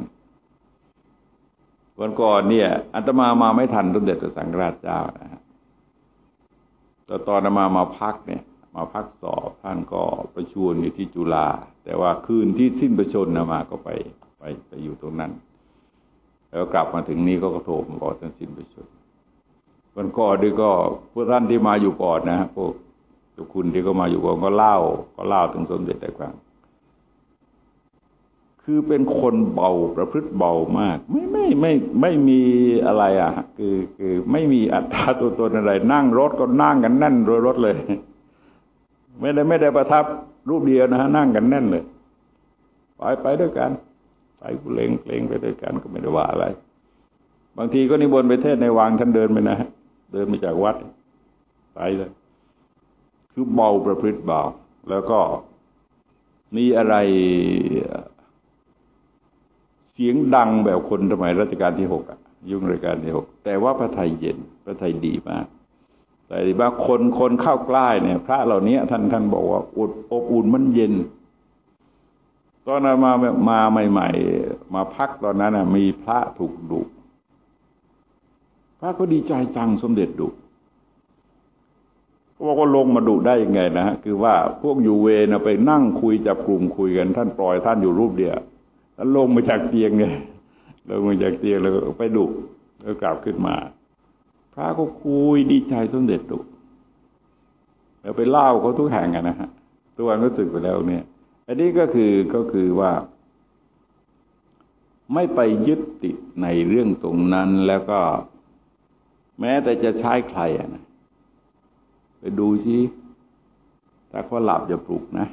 Speaker 1: วันก่อนเนี่ยอาตมามาไม่ทันสมเด็จพระสังฆราชเจ้านะฮะแต่ตอนอาตมามาพักเนี่ยมาพักสอบท่านก็ประชวรอยู่ที่จุฬาแต่ว่าคืนที่สิ้นประชนอาตมาก็ไปไปไปอยู่ตรงนั้นแล้วกลับมาถึงนี้ก็โทรมาบอกท่านสิ้นประชนวันก่อนด้วยก็พวกท่านที่มาอยู่ก่อนนะฮะพวกทุกคุณที่ก็มาอยู่ก่อนก็เล่าก็เล่าถึงสมเด็จได้ฟังคคือเป็นคนเบาประพฤติเบามากไม่ไม่ไม่ไม่มีอะไรอ่ะคือคือไม่มีอัตตาตัวตนอะไรนั่งรถก็นั่งกันแน่นโดยรถเลยไม่ได้ไม่ได้ประทับรูปเดียวนะฮะนั่งกันแน่นเลยไปไปด้วยกันไปกุเลงเพลงไปด้วยกันก็ไม่ได้ว่าอะไรบางทีก็นิมนต์ไปเทศในวังท่านเดินไปนะฮะเดินมาจากวัดไปเลยคือเบาประพฤติเบาแล้วก็มีอะไรเสียงดังแบบคนสมัยรัชกาลที่หกอ่ะยุ่งรัชกาลที่หกแต่ว่าพระทัยเย็นพระทัยดีมากแต่บางคนคนเข้าใกล้เนี่ยพระเหล่านี้ท่านท่านบอกว่าอบอบอุ่นมันเย็นตอนนั้นมามาใหม่ๆมาพักตอนนั้นน่ะมีพระถูกดุพระก็ดีใจจังสมเด็จดุก็บอกว่าลงมาดุได้ยังไงนะฮะคือว่าพวกอยู่เวรไปนั่งคุยจับกลุ่มคุยกันท่านปล่อยท่านอยู่รูปเดียวแล้วลงมาจากเตียงไงลงมาจากเตียงแล้วไปดุแล้วกลับขึ้นมาพระก็คุยดีใจสมเด็จดุแล้วไปเล่าเขาทุกแห่งกันนะฮะทุกวันก็สึกไปแล้วเนี่ยอันนี้ก็คือก็คือว่าไม่ไปยึดติดในเรื่องตรงนั้นแล้วก็แม้แต่จะใช้ใครอ่ะนะไปดูสิถ้าเขาหลับอย่าปลุกนะ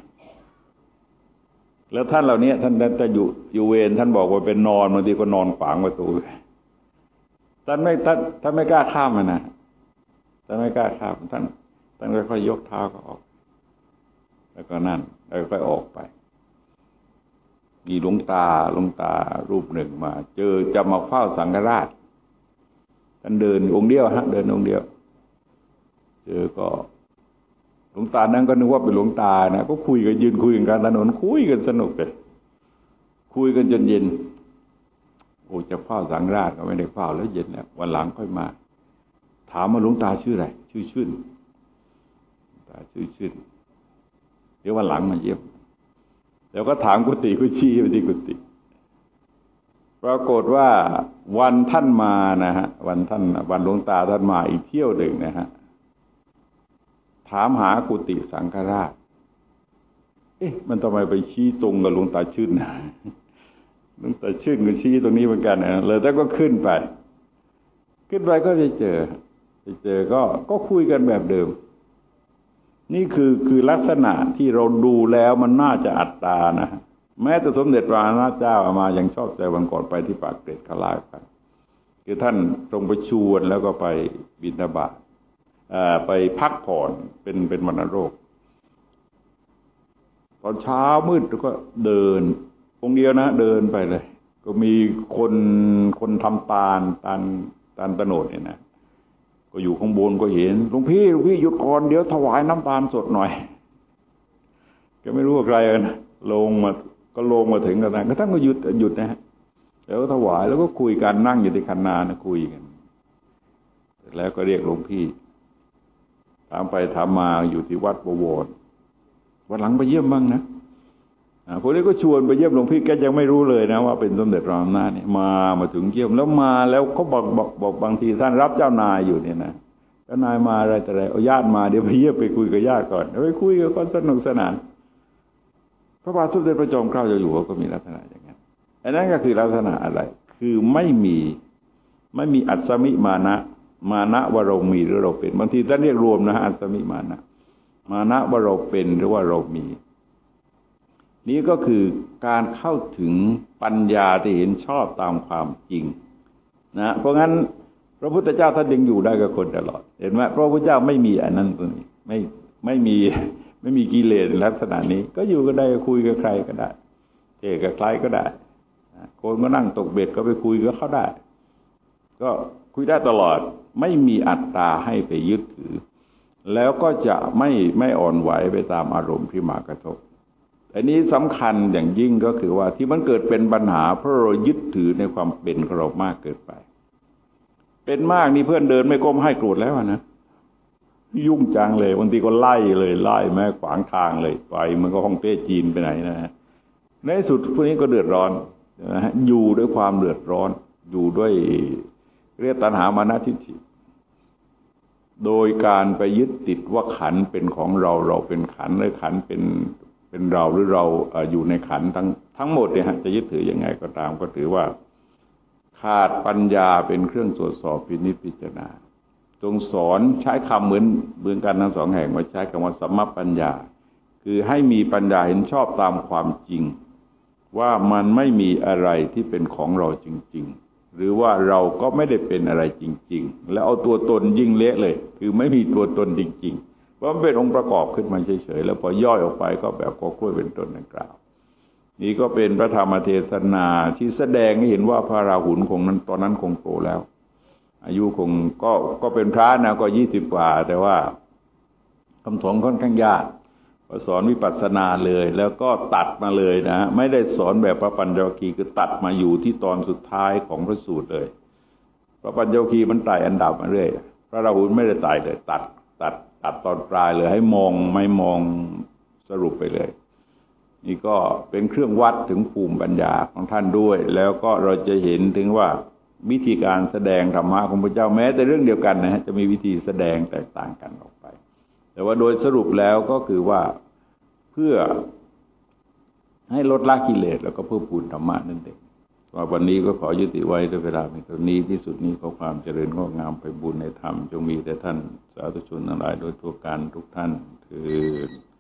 Speaker 1: แล้วท่านเหล่านี้ท่านจะอยู่อยู่เวรท่านบอกว่าเป็นนอนบางทีก็นอนขวางประตูท่านไม่ท่านท่านไม่กล้าข้ามมันนะท่านไม่กล้าข้ามท่านท่านค่อยๆยกเท้าก็ออกแล้วก็นั่นแล้วก็ค่อยออกไปมีหลวงตาหลวงตารูปหนึ่งมาเจอจะมาเฝ้าสังฆราชท่านเดินองค์เดียวฮะเดินองค์เดียวเจอก็หลวงตานั้นก็นึกว่าเป็นหลวงตานะก็คุยกันยืนคุยกันกลางถนนคุยกันสนุกเลยคุยกันจนเย็นโอ้จะเฝ้าสังฆราชก็ไม่ได้เฝ้าแล้วเย็นแล้ววันหลังค่อยมาถามว่าหลวงตาชื่ออะไรชื่อชื่นตาชื่อชื่นเดี๋ยววันหลังมาเยี่ยมแล้วก็ถามกุฏิก็ชี้ไปที่กุฏิปรากฏว่าวันท่านมานะฮะวันท่านวันหลวงตาท่านมาอีกเที่ยวหนึ่งนะฮะถามหากุฏิสังฆราชเอ๊ะมันทำไมไปชี้ตรงกับหลวงตาชื่นนะหลวงตาชื่นก็ชี้ตรงนี้เหมือนกันนะเลยแต่ก็ขึ้นไปขึ้นไปก็จะเจอจะเจอก็ก็คุยกันแบบเดิมนี่คือคือลักษณะที่เราดูแล้วมันน่าจะอัตตานะแม้แต่สมเด็จพระอรหันตเจ้ามายังชอบใจวันก่อนไปที่ปากเกร็ดเขาเล่าให้ฟังคือท่านทรงไปชวนแล้วก็ไปบิณฑบาตไปพักผ่อนเป็นเป็นวัณโรคตอนเช้ามืดก็เดินองค์เดียวนะเดินไปเลยก็มีคนคนทำตาลตาลตาลตะโนดเนี่ยนะก็อยู่ข้างบนก็เห็นหลวงพี่หลวงพี่หยุดก่อนเดี๋ยวถวายน้ำตาลสดหน่อยก็ไม่รู้ว่าใครนะลงมาก็ลงมาถึงกันนะก็ท่านก็หยุดหยุดนะฮะแล้วก็ถวายแล้วก็คุยกันนั่งอยู่ที่คันนานะคุยกันแล้วก็เรียกหลวงพี่ถามไปถามมาอยู่ที่วัดบวรวันหลังไปเยี่ยมบ้างนะพวกนี้ก็ชวนไปเยี่ยมหลวงพี่แกยังไม่รู้เลยนะว่าเป็นสมเด็จพระอำนาจเนี่ยมามาถึงเยี่ยมแล้วมาแล้วเขาบอกบอกบอกบางทีท่านรับเจ้านายอยู่เนี่ยนะเจ้านายมาอะไรแต่อะไรเอาญาติมาเดี๋ยวไปเยี่ยมไปคุยกับญาติก่อนไปคุยกันสนุกสนานพระบาทสมเด็จพระจอมเกล้าเจ้าอยู่หัวก็มีลักษณะอย่างนั้นอันนั้นก็คือลักษณะอะไรคือไม่มีไม่มีอัศมิมานะมานะว่าเรามีหรือเราเป็นบางทีท่านเรียกรวมนะอัศมิมานะมานะว่าเราเป็นหรือว่าเรามีนี้ก็คือการเข้าถึงปัญญาที่เห็นชอบตามความจริงนะเพราะงั้นพระพุทธเจ้าท่านยังอยู่ได้กับคนตลอดเห็นไหมพระพุทธเจ้าไม่มีอันนั้นตรงนี้ไม่ไม่มีไม่มีกิเลสลักษณะนี้ก็อยู่กันได้คุยกับใครก็ได้เจอกับใครก็ได้คนก็นั่งตกเบ็ดก็ไปคุยกับเขาได้ก็คุยได้ตลอดไม่มีอัตตาให้ไปยึดถือแล้วก็จะไม่ไม่อ่อนไหวไปตามอารมณ์ที่มากระทบอันนี้สำคัญอย่างยิ่งก็คือว่าที่มันเกิดเป็นปัญหาเพราะเรายึดถือในความเป็นของเรามากเกินไปเป็นมากนี่เพื่อนเดินไม่ก้มให้โกรธแล้วนะยุ่งจังเลยบางทีก็ไล่เลยไล่แม้ขวางทางเลยไปมันก็ห้องเต้จีนไปไหนนะฮะในที่สุดพวกนี้ก็เดือดร้อนนะฮะอยู่ด้วยความเดือดร้อนอยู่ด้วยเรียกตัณหามานะทิฏฐิโดยการไปยึดติดว่าขันเป็นของเราเราเป็นขันหรือขันเป็นเป็นเราหรือเราอยู่ในขันทั้งทั้งหมดเนี่ยจะยึดถือยังไงก็ตามก็ถือว่าขาดปัญญาเป็นเครื่องตรวจสอบพินิจพิจารณาทรงสอนใช้คำเหมือนเหมือนกันทั้งสองแห่งว่าใช้คำว่าสัมมาปัญญาคือให้มีปัญญาเห็นชอบตามความจริงว่ามันไม่มีอะไรที่เป็นของเราจริงๆหรือว่าเราก็ไม่ได้เป็นอะไรจริงๆแล้วเอาตัวตนยิ่งเละเลยคือไม่มีตัวตนจริงๆเพราะมันเป็นองค์ประกอบขึ้นมาเฉยๆแล้วพอย่อยออกไปก็แบบกอกล้วยเป็นต้นดังกล่าวนี่ก็เป็นพระธรรมเทศนาที่แสดงให้เห็นว่าพระราหุลคงนั้นตอนนั้นคงโตแล้วอายุคงก็ก็เป็นพระนะก็ยี่สิบกว่าแต่ว่าคำสอนค่อนข้างยากสอนวิปัสสนาเลยแล้วก็ตัดมาเลยนะไม่ได้สอนแบบพระปัญจวัคคีย์คือตัดมาอยู่ที่ตอนสุดท้ายของพระสูตรเลยพระปัญจวัคคีย์มันไต่อันดับมาเรื่อยพระราหุลไม่ได้ไต่เลยตัดตัดตัดตอนปลายเลยให้มองไม่มองสรุปไปเลยนี่ก็เป็นเครื่องวัดถึงภูมิปัญญาของท่านด้วยแล้วก็เราจะเห็นถึงว่าวิธีการแสดงธรรมะของพระเจ้าแม้แต่เรื่องเดียวกันนะฮะจะมีวิธีแสดงแตกต่างกันออกไปแต่ว่าโดยสรุปแล้วก็คือว่าเพื่อให้ลดละกิเลสแล้วก็เพิ่มพูนธรรมะนั่นเองว่าวันนี้ก็ขอยุติไว้ด้วยเวลาในตอนนี้ที่สุดนี้ขอความเจริญงอกงามไปบุญในธรรมจงมีแด่ท่านสาธุชนทั้งหลายโดยทั่วกันทุกท่านเถิด